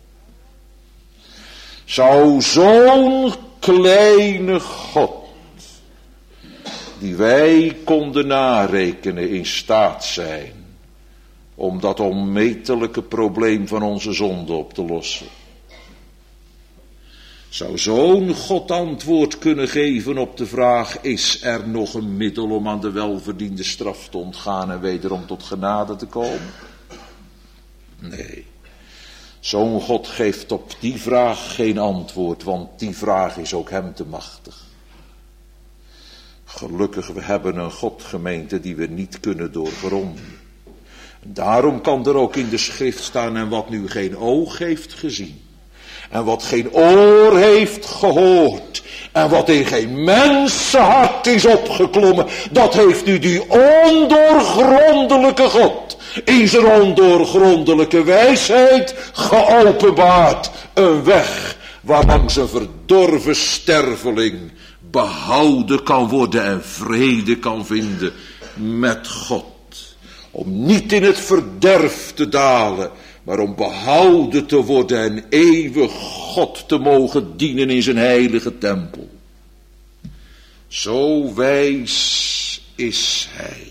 Zou zo'n kleine God, die wij konden narekenen, in staat zijn om dat onmetelijke probleem van onze zonde op te lossen? Zou zo'n God antwoord kunnen geven op de vraag: is er nog een middel om aan de welverdiende straf te ontgaan en wederom tot genade te komen? Nee. Zo'n God geeft op die vraag geen antwoord, want die vraag is ook hem te machtig. Gelukkig, we hebben een God, gemeente, die we niet kunnen doorgronden. Daarom kan er ook in de schrift staan: en wat nu geen oog heeft gezien, en wat geen oor heeft gehoord, en wat in geen mensenhart is opgeklommen, dat heeft nu die ondoorgrondelijke God in zijn ondoorgrondelijke wijsheid geopenbaard. Een weg waarlangs een verdorven sterveling behouden kan worden en vrede kan vinden met God. Om niet in het verderf te dalen, maar om behouden te worden en eeuwig God te mogen dienen in zijn heilige tempel. Zo wijs is hij.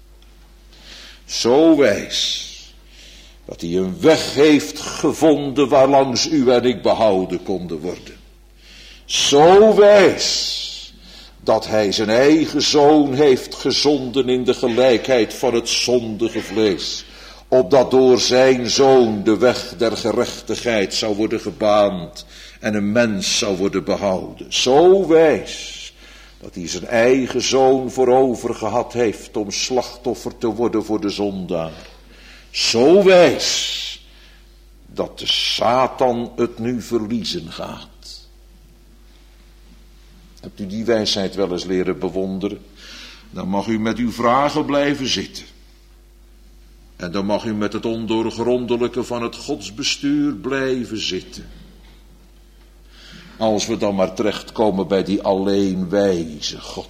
Zo wijs dat hij een weg heeft gevonden waarlangs u en ik behouden konden worden. Zo wijs dat hij zijn eigen zoon heeft gezonden in de gelijkheid van het zondige vlees, opdat door zijn zoon de weg der gerechtigheid zou worden gebaand en een mens zou worden behouden. Zo wijs Dat hij zijn eigen zoon voorover gehad heeft om slachtoffer te worden voor de zondaar. Zo wijs dat de Satan het nu verliezen gaat. Hebt u die wijsheid wel eens leren bewonderen? Dan mag u met uw vragen blijven zitten. En dan mag u met het ondoorgrondelijke van het godsbestuur blijven zitten. Als we dan maar terechtkomen bij die alleen wijze God.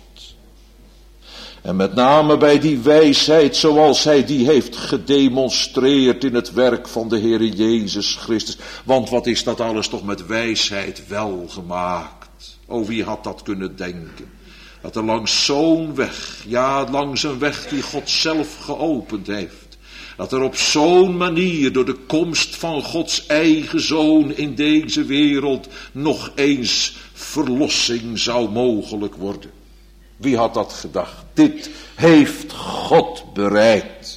En met name bij die wijsheid zoals hij die heeft gedemonstreerd in het werk van de Heer Jezus Christus. Want wat is dat alles toch met wijsheid wel gemaakt? Oh, wie had dat kunnen denken? Dat er langs zo'n weg, ja langs een weg die God zelf geopend heeft. Dat er op zo'n manier door de komst van Gods eigen Zoon in deze wereld nog eens verlossing zou mogelijk worden. Wie had dat gedacht? Dit heeft God bereid.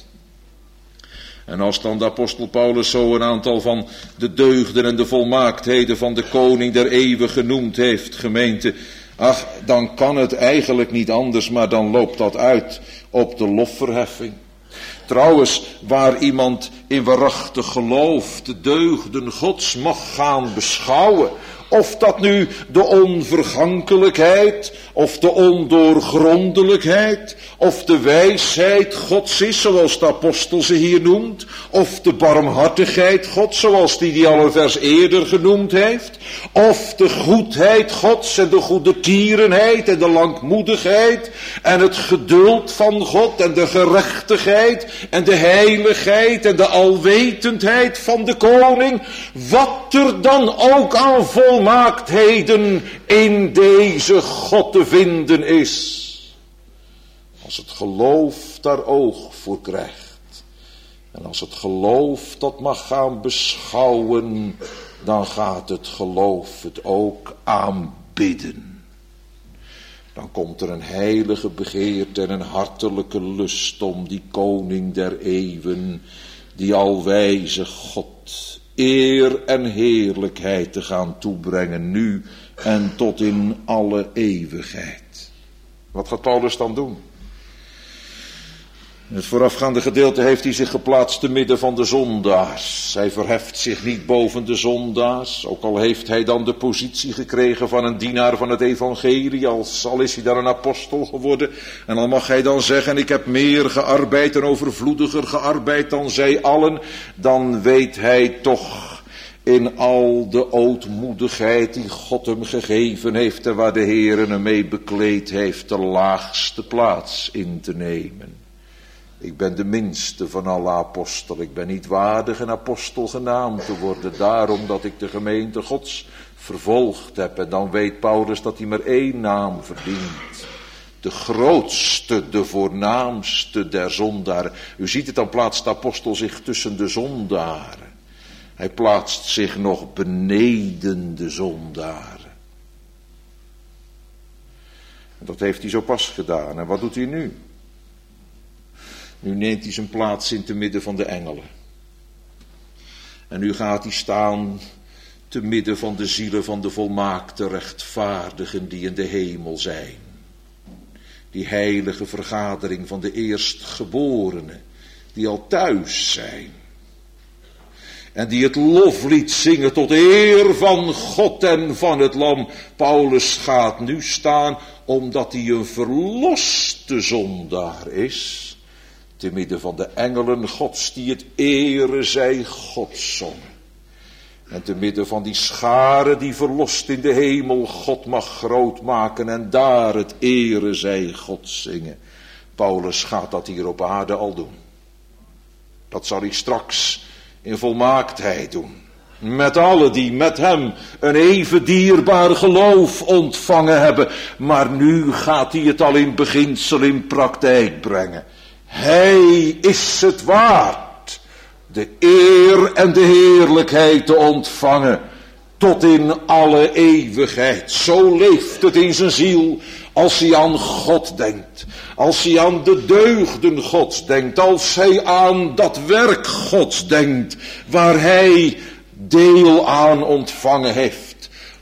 En als dan de apostel Paulus zo een aantal van de deugden en de volmaaktheden van de koning der eeuwen genoemd heeft, gemeente, ach, dan kan het eigenlijk niet anders, maar dan loopt dat uit op de lofverheffing. Trouwens, waar iemand in waarachtig geloof de deugden Gods mag gaan beschouwen, of dat nu de onvergankelijkheid, of de ondoorgrondelijkheid, of de wijsheid Gods is, zoals de apostel ze hier noemt, of de barmhartigheid Gods, zoals die die al een vers eerder genoemd heeft, of de goedheid Gods en de goedertierenheid en de langmoedigheid en het geduld van God en de gerechtigheid en de heiligheid en de alwetendheid van de koning, wat er dan ook aan volmaaktheden in deze God te vinden is. Als het geloof daar oog voor krijgt, en als het geloof dat mag gaan beschouwen, dan gaat het geloof het ook aanbidden. Dan komt er een heilige begeerte en een hartelijke lust om die koning der eeuwen, die alwijze God, eer en heerlijkheid te gaan toebrengen, nu en tot in alle eeuwigheid. Wat gaat Paulus dan doen? In het voorafgaande gedeelte heeft hij zich geplaatst te midden van de zondaars. Hij verheft zich niet boven de zondaars, ook al heeft hij dan de positie gekregen van een dienaar van het evangelie, als al is hij dan een apostel geworden. En dan mag hij dan zeggen, ik heb meer gearbeid en overvloediger gearbeid dan zij allen. Dan weet hij toch in al de ootmoedigheid die God hem gegeven heeft en waar de Heer hem mee bekleed heeft, de laagste plaats in te nemen. Ik ben de minste van alle apostelen. Ik ben niet waardig een apostel genaamd te worden. Daarom dat ik de gemeente Gods vervolgd heb. En dan weet Paulus dat hij maar één naam verdient. De grootste, de voornaamste der zondaren. U ziet het, dan plaatst de apostel zich tussen de zondaren. Hij plaatst zich nog beneden de zondaren. En dat heeft hij zo pas gedaan. En wat doet hij nu? Nu neemt hij zijn plaats in te midden van de engelen. En nu gaat hij staan te midden van de zielen van de volmaakte rechtvaardigen die in de hemel zijn. Die heilige vergadering van de eerstgeborenen, die al thuis zijn. En die het loflied zingen tot eer van God en van het Lam. Paulus gaat nu staan omdat hij een verloste zondaar is. Te midden van de engelen Gods die het ere zij God zongen. En te midden van die scharen die verlost in de hemel God mag groot maken en daar het ere zij God zingen. Paulus gaat dat hier op aarde al doen. Dat zal hij straks in volmaaktheid doen. Met allen die met hem een even dierbaar geloof ontvangen hebben. Maar nu gaat hij het al in beginsel in praktijk brengen. Hij is het waard de eer en de heerlijkheid te ontvangen tot in alle eeuwigheid. Zo leeft het in zijn ziel als hij aan God denkt, als hij aan de deugden Gods denkt, als hij aan dat werk Gods denkt waar hij deel aan ontvangen heeft.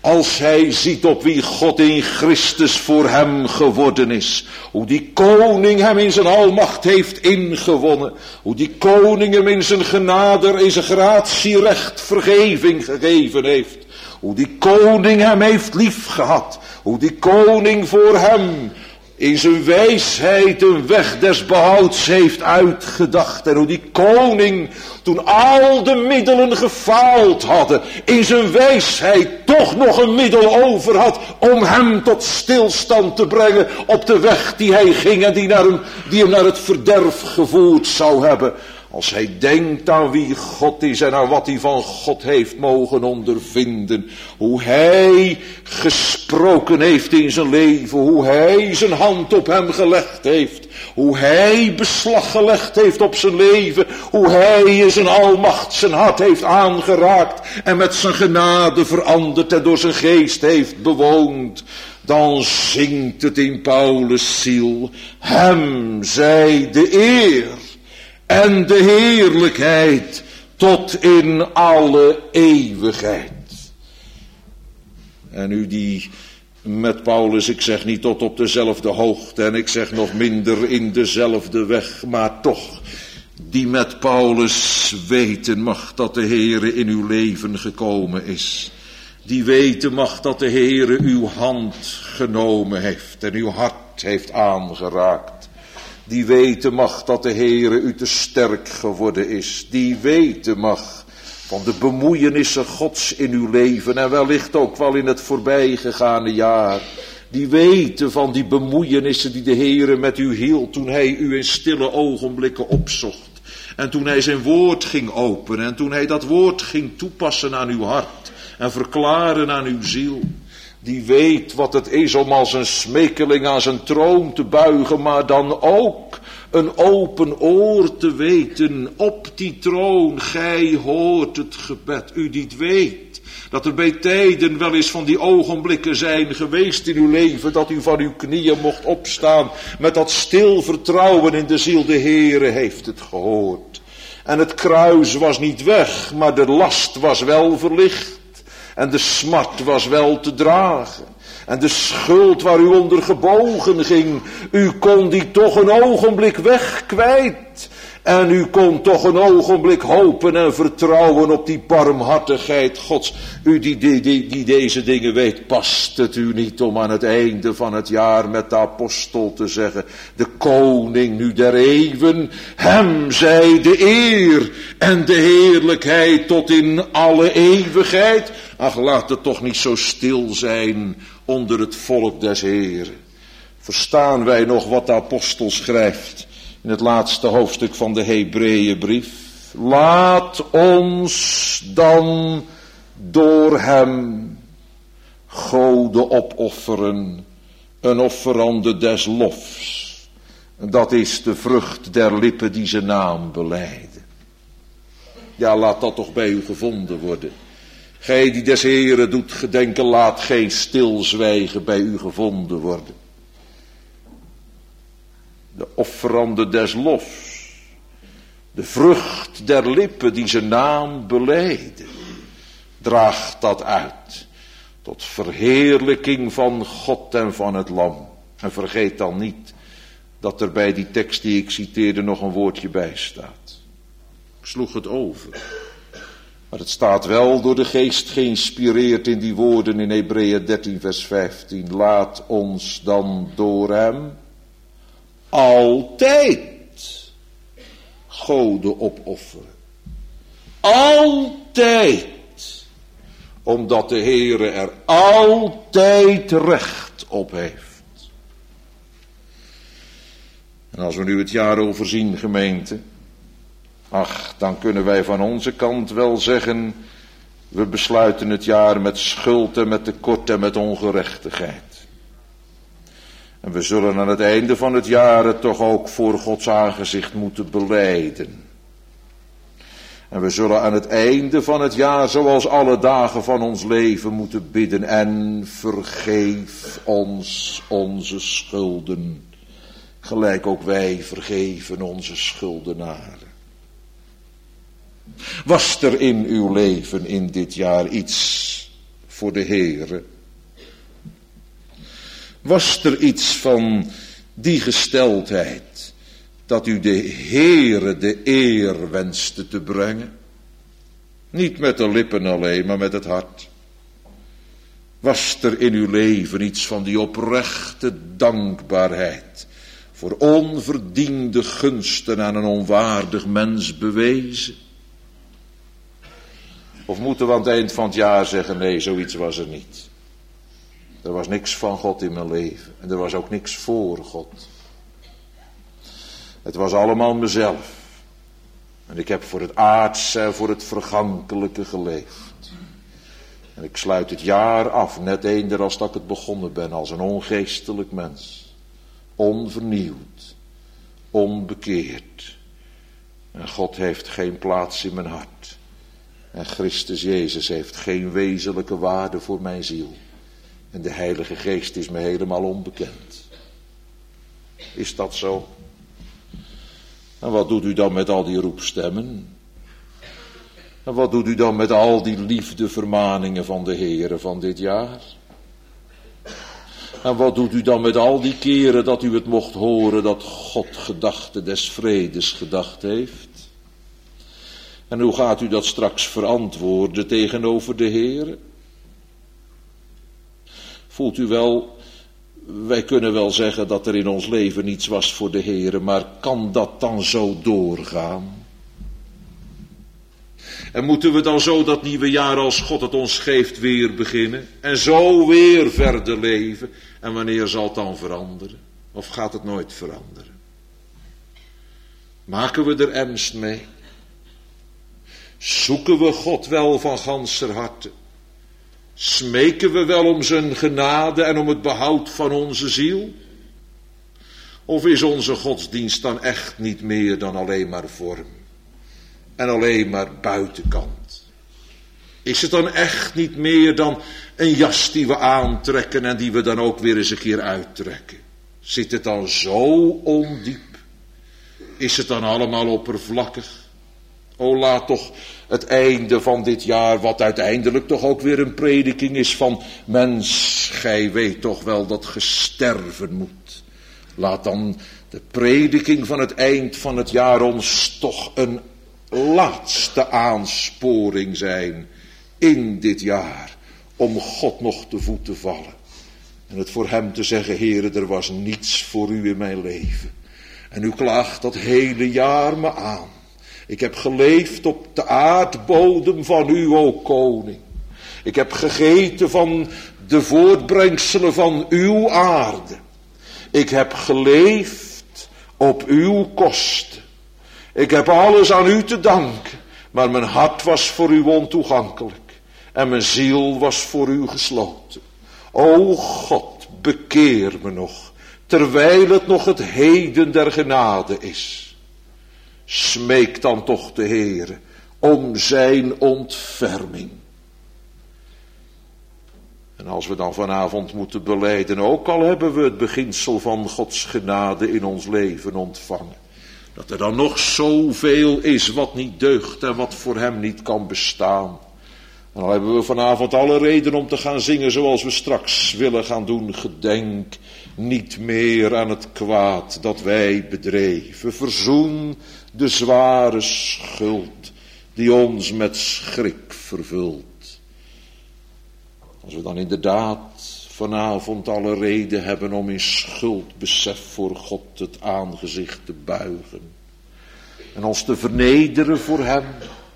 Als hij ziet op wie God in Christus voor hem geworden is. Hoe die koning hem in zijn almacht heeft ingewonnen. Hoe die koning hem in zijn genade, in zijn gratierecht vergeving gegeven heeft. Hoe die koning hem heeft liefgehad. Hoe die koning voor hem in zijn wijsheid een weg des behouds heeft uitgedacht. En hoe die koning, toen al de middelen gefaald hadden, in zijn wijsheid toch nog een middel over had om hem tot stilstand te brengen op de weg die hij ging en die, naar hem, die hem naar het verderf gevoerd zou hebben. Als hij denkt aan wie God is en aan wat hij van God heeft mogen ondervinden. Hoe hij gesproken heeft in zijn leven. Hoe hij zijn hand op hem gelegd heeft. Hoe hij beslag gelegd heeft op zijn leven. Hoe hij in zijn almacht zijn hart heeft aangeraakt. En met zijn genade veranderd en door zijn geest heeft bewoond. Dan zingt het in Paulus' ziel. Hem zij de eer. En de heerlijkheid tot in alle eeuwigheid. En u die met Paulus, ik zeg niet tot op dezelfde hoogte en ik zeg nog minder in dezelfde weg, maar toch die met Paulus weten mag dat de Heere in uw leven gekomen is. Die weten mag dat de Heere uw hand genomen heeft en uw hart heeft aangeraakt. Die weten mag dat de Heere u te sterk geworden is. Die weten mag van de bemoeienissen Gods in uw leven en wellicht ook wel in het voorbijgegane jaar. Die weten van die bemoeienissen die de Heere met u hield toen hij u in stille ogenblikken opzocht. En toen hij zijn woord ging openen en toen hij dat woord ging toepassen aan uw hart en verklaren aan uw ziel. Die weet wat het is om als een smekeling aan zijn troon te buigen, maar dan ook een open oor te weten. Op die troon, gij hoort het gebed. U die het weet, dat er bij tijden wel eens van die ogenblikken zijn geweest in uw leven, dat u van uw knieën mocht opstaan met dat stil vertrouwen in de ziel. De Heere heeft het gehoord. En het kruis was niet weg, maar de last was wel verlicht. En de smart was wel te dragen. En de schuld waar u onder gebogen ging, u kon die toch een ogenblik weg kwijt. En u kon toch een ogenblik hopen en vertrouwen op die barmhartigheid Gods. U die, die, die, die deze dingen weet, past het u niet om aan het einde van het jaar met de apostel te zeggen: de koning nu der eeuwen, hem zij de eer en de heerlijkheid tot in alle eeuwigheid. Ach, laat het toch niet zo stil zijn onder het volk des Heeren. Verstaan wij nog wat de apostel schrijft in het laatste hoofdstuk van de Hebreeënbrief? Laat ons dan door hem Gode opofferen, een offerande des lofs. Dat is de vrucht der lippen die zijn naam belijden. Ja, laat dat toch bij u gevonden worden. Gij die des Heeren doet gedenken, laat geen stilzwijgen bij u gevonden worden. De offerande des lofs. De vrucht der lippen die zijn naam belijden. Draagt dat uit. Tot verheerlijking van God en van het lam. En vergeet dan niet dat er bij die tekst die ik citeerde nog een woordje bij staat. Ik sloeg het over. Maar het staat wel door de geest geïnspireerd in die woorden in Hebreeën dertien vers vijftien. Laat ons dan door hem altijd Gode opofferen. Altijd. Omdat de Heere er altijd recht op heeft. En als we nu het jaar overzien, gemeente, ach, dan kunnen wij van onze kant wel zeggen, we besluiten het jaar met schuld en met tekort en met ongerechtigheid. En we zullen aan het einde van het jaar het toch ook voor Gods aangezicht moeten belijden. En we zullen aan het einde van het jaar, zoals alle dagen van ons leven, moeten bidden: en vergeef ons onze schulden, gelijk ook wij vergeven onze schuldenaren. Was er in uw leven in dit jaar iets voor de Heere? Was er iets van die gesteldheid dat u de Heere de eer wenste te brengen? Niet met de lippen alleen, maar met het hart. Was er in uw leven iets van die oprechte dankbaarheid voor onverdiende gunsten aan een onwaardig mens bewezen? Of moeten we aan het eind van het jaar zeggen, nee, zoiets was er niet. Er was niks van God in mijn leven. En er was ook niks voor God. Het was allemaal mezelf. En ik heb voor het aardse en voor het vergankelijke geleefd. En ik sluit het jaar af, net eender als dat ik het begonnen ben, als een ongeestelijk mens. Onvernieuwd. Onbekeerd. En God heeft geen plaats in mijn hart. En Christus Jezus heeft geen wezenlijke waarde voor mijn ziel. En de Heilige Geest is me helemaal onbekend. Is dat zo? En wat doet u dan met al die roepstemmen? En wat doet u dan met al die liefdevermaningen van de Heere van dit jaar? En wat doet u dan met al die keren dat u het mocht horen dat God gedachten des vredes gedacht heeft? En hoe gaat u dat straks verantwoorden tegenover de Heere? Voelt u wel, wij kunnen wel zeggen dat er in ons leven niets was voor de Heere, maar kan dat dan zo doorgaan? En moeten we dan zo dat nieuwe jaar als God het ons geeft weer beginnen? En zo weer verder leven? En wanneer zal het dan veranderen? Of gaat het nooit veranderen? Maken we er ernst mee? Zoeken we God wel van ganser harte? Smeken we wel om zijn genade en om het behoud van onze ziel? Of is onze godsdienst dan echt niet meer dan alleen maar vorm? En alleen maar buitenkant? Is het dan echt niet meer dan een jas die we aantrekken en die we dan ook weer eens een keer uittrekken? Zit het dan zo ondiep? Is het dan allemaal oppervlakkig? O, laat toch het einde van dit jaar, wat uiteindelijk toch ook weer een prediking is van mens, gij weet toch wel dat ge sterven moet. Laat dan de prediking van het eind van het jaar ons toch een laatste aansporing zijn in dit jaar, om God nog te voet te vallen. En het voor hem te zeggen, Heere, er was niets voor u in mijn leven. En u klaagt dat hele jaar me aan. Ik heb geleefd op de aardbodem van u, o koning. Ik heb gegeten van de voortbrengselen van uw aarde. Ik heb geleefd op uw kosten. Ik heb alles aan u te danken. Maar mijn hart was voor u ontoegankelijk. En mijn ziel was voor u gesloten. O God, bekeer me nog. Terwijl het nog het heden der genade is. Smeek dan toch de Heere om zijn ontferming. En als we dan vanavond moeten belijden, ook al hebben we het beginsel van Gods genade in ons leven ontvangen, dat er dan nog zoveel is wat niet deugt en wat voor hem niet kan bestaan. En dan hebben we vanavond alle reden om te gaan zingen zoals we straks willen gaan doen. Gedenk niet meer aan het kwaad dat wij bedreven. Verzoen de zware schuld die ons met schrik vervult. Als we dan inderdaad vanavond alle reden hebben om in schuldbesef voor God het aangezicht te buigen. En ons te vernederen voor hem.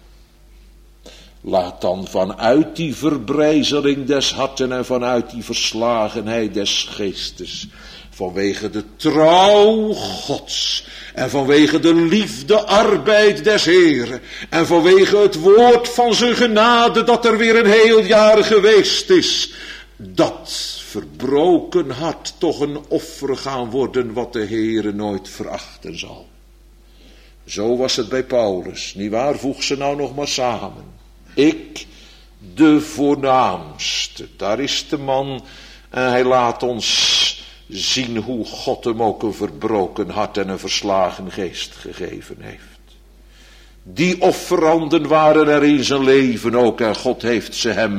Laat dan vanuit die verbrijzeling des harten en vanuit die verslagenheid des geestes, vanwege de trouw Gods en vanwege de liefde arbeid des Heeren en vanwege het woord van zijn genade dat er weer een heel jaar geweest is, dat verbroken hart toch een offer gaan worden wat de Heere nooit verachten zal. Zo was het bij Paulus, nietwaar? Voeg ze nou nog maar samen. Ik, de voornaamste, daar is de man en hij laat ons zien hoe God hem ook een verbroken hart en een verslagen geest gegeven heeft. Die offeranden waren er in zijn leven ook en God heeft ze hem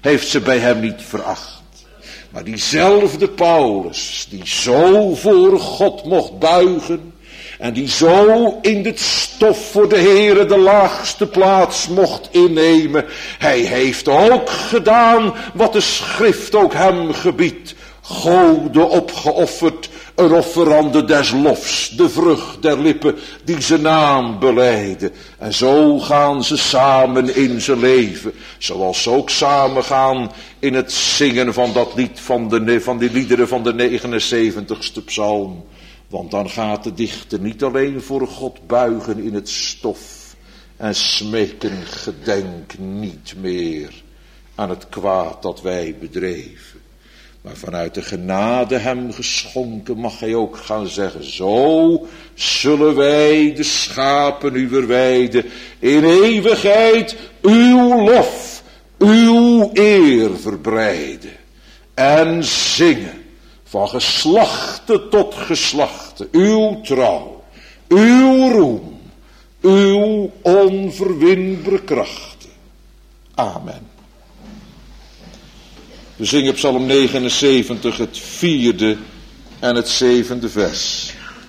heeft ze bij hem niet veracht. Maar diezelfde Paulus, die zo voor God mocht buigen en die zo in het stof voor de Heere de laagste plaats mocht innemen, hij heeft ook gedaan wat de schrift ook hem gebiedt. Gode opgeofferd, een offerande des lofs, de vrucht der lippen die zijn naam belijden. En zo gaan ze samen in zijn leven, zoals ze ook samen gaan in het zingen van dat lied van, de, van die liederen van de negenenzeventigste psalm. Want dan gaat de dichter niet alleen voor God buigen in het stof en smeken, gedenk niet meer aan het kwaad dat wij bedreven. Maar vanuit de genade hem geschonken mag hij ook gaan zeggen, zo zullen wij de schapen uwer weide in eeuwigheid uw lof, uw eer verbreiden. En zingen van geslachte tot geslachte, uw trouw, uw roem, uw onverwinbare krachten. Amen. We zingen Psalm negenenzeventig, het vierde en het zevende vers.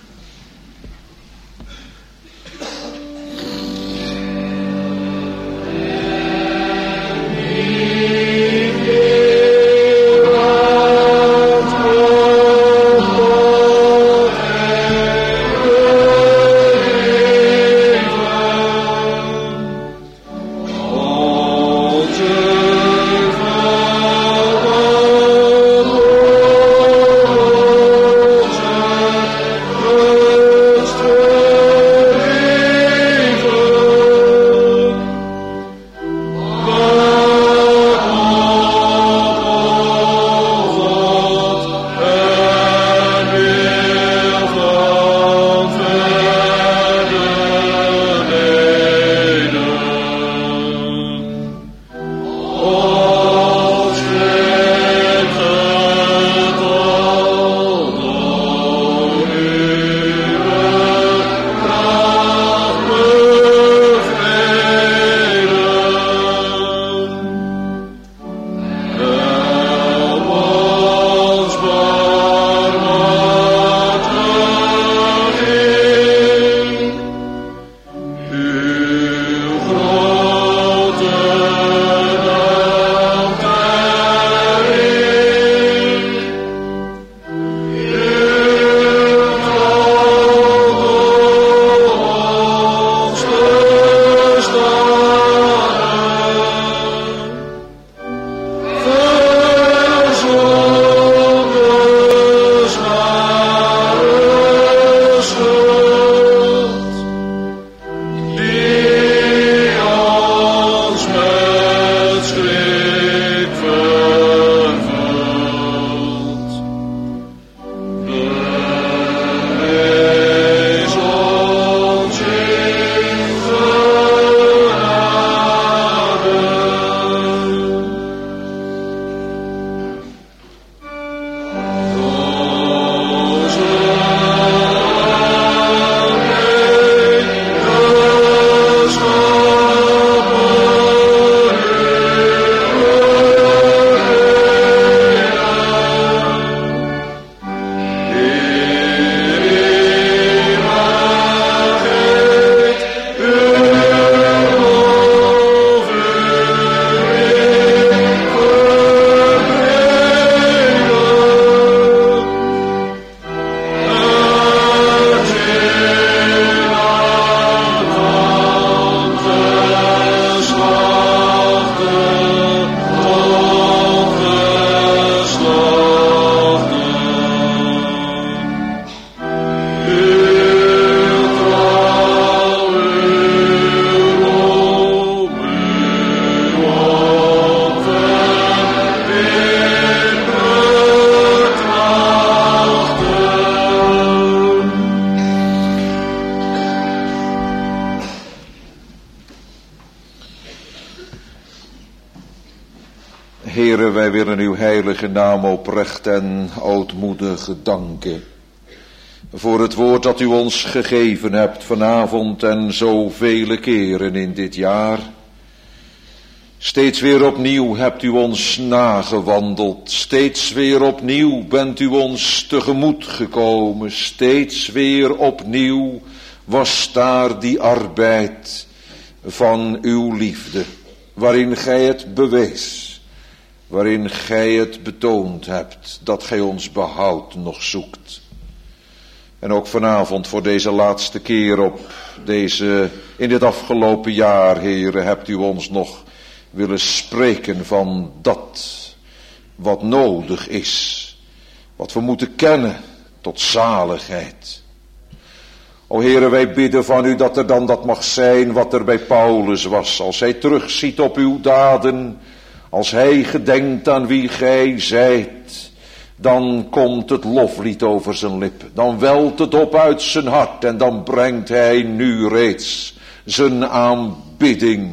Heere, wij willen uw heilige naam oprecht en ootmoedig danken voor het woord dat u ons gegeven hebt vanavond en zo vele keren in dit jaar. Steeds weer opnieuw hebt u ons nagewandeld. Steeds weer opnieuw bent u ons tegemoet gekomen. Steeds weer opnieuw was daar die arbeid van uw liefde, waarin gij het bewees, waarin gij het betoond hebt, dat gij ons behoud nog zoekt. En ook vanavond voor deze laatste keer op deze, in dit afgelopen jaar, Heere, hebt u ons nog willen spreken van dat wat nodig is, wat we moeten kennen tot zaligheid. O Heere, wij bidden van u dat er dan dat mag zijn wat er bij Paulus was, als hij terugziet op uw daden, als hij gedenkt aan wie gij zijt, dan komt het loflied over zijn lippen, dan welt het op uit zijn hart en dan brengt hij nu reeds zijn aanbidding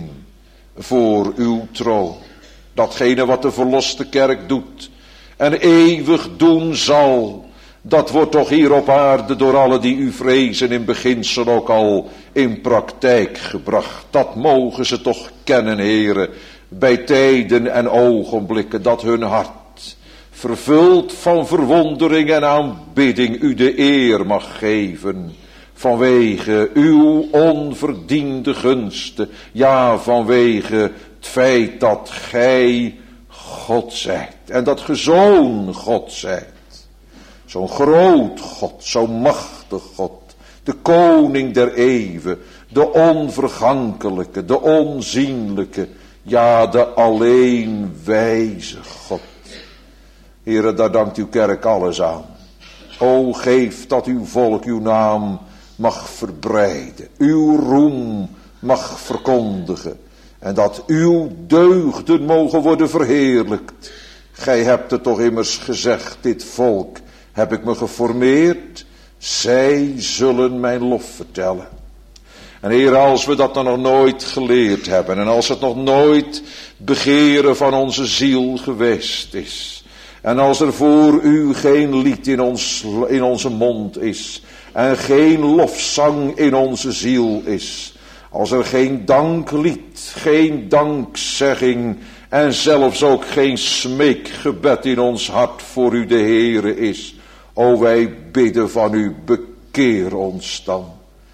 voor uw troon. Datgene wat de verloste kerk doet en eeuwig doen zal, dat wordt toch hier op aarde door alle die u vrezen in beginsel ook al in praktijk gebracht. Dat mogen ze toch kennen, Heere, bij tijden en ogenblikken dat hun hart, vervuld van verwondering en aanbidding, u de eer mag geven, vanwege uw onverdiende gunsten, ja, vanwege het feit dat gij God zijt en dat ge zo'n God zijt. Zo'n groot God, zo'n machtig God, de koning der eeuwen, de onvergankelijke, de onzienlijke, ja, de alleen wijze God. Heere, daar dankt uw kerk alles aan. O, geef dat uw volk uw naam mag verbreiden, uw roem mag verkondigen en dat uw deugden mogen worden verheerlijkt. Gij hebt het toch immers gezegd, dit volk heb ik me geformeerd, zij zullen mijn lof vertellen. En Heer, als we dat dan nog nooit geleerd hebben en als het nog nooit begeren van onze ziel geweest is, en als er voor u geen lied in, ons, in onze mond is en geen lofzang in onze ziel is, als er geen danklied, geen dankzegging en zelfs ook geen smeekgebed in ons hart voor u de Heere is, o, wij bidden van u, bekeer ons dan.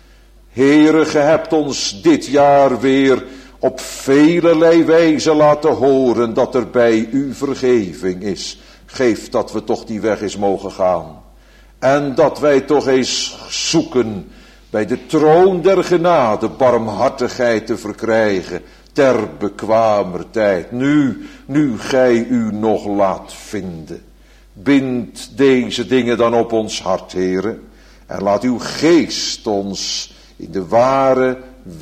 Heere, ge hebt ons dit jaar weer op velelei wijze laten horen dat er bij u vergeving is. Geef dat we toch die weg eens mogen gaan. En dat wij toch eens zoeken bij de troon der genade barmhartigheid te verkrijgen ter bekwamer tijd. Nu, nu gij u nog laat vinden. Bind deze dingen dan op ons hart, Heere. En laat uw geest ons in de ware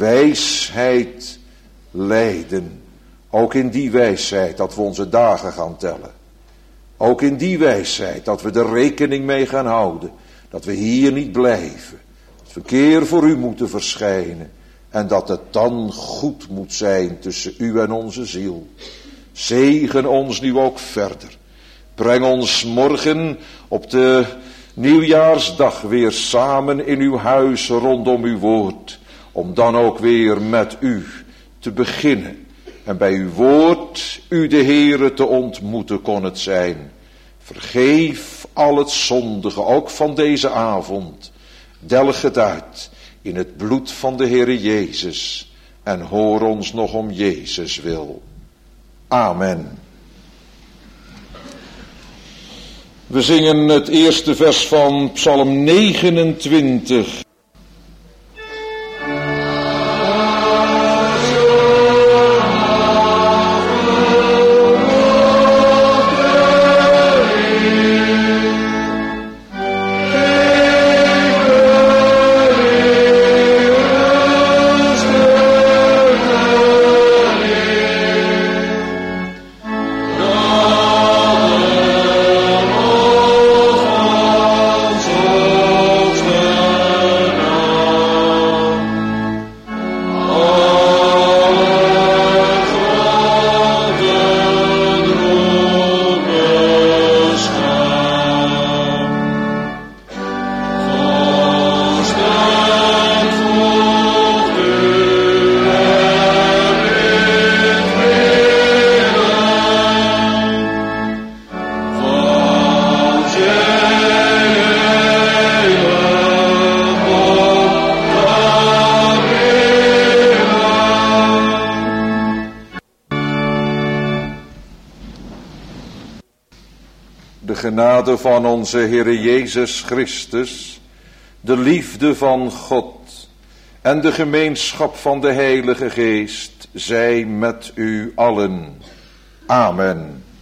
wijsheid leiden. Ook in die wijsheid dat we onze dagen gaan tellen. Ook in die wijsheid dat we er rekening mee gaan houden. Dat we hier niet blijven. Dat we een keer voor u moeten verschijnen. En dat het dan goed moet zijn tussen u en onze ziel. Zegen ons nu ook verder. Breng ons morgen op de nieuwjaarsdag weer samen in uw huis rondom uw woord. Om dan ook weer met u te beginnen. En bij uw woord u de Heere te ontmoeten kon het zijn. Vergeef al het zondige, ook van deze avond. Delg het uit in het bloed van de Heere Jezus. En hoor ons nog om Jezus wil. Amen. We zingen het eerste vers van Psalm negenentwintig. Oh, De genade van onze Heere Jezus Christus, de liefde van God en de gemeenschap van de Heilige Geest zij met u allen. Amen.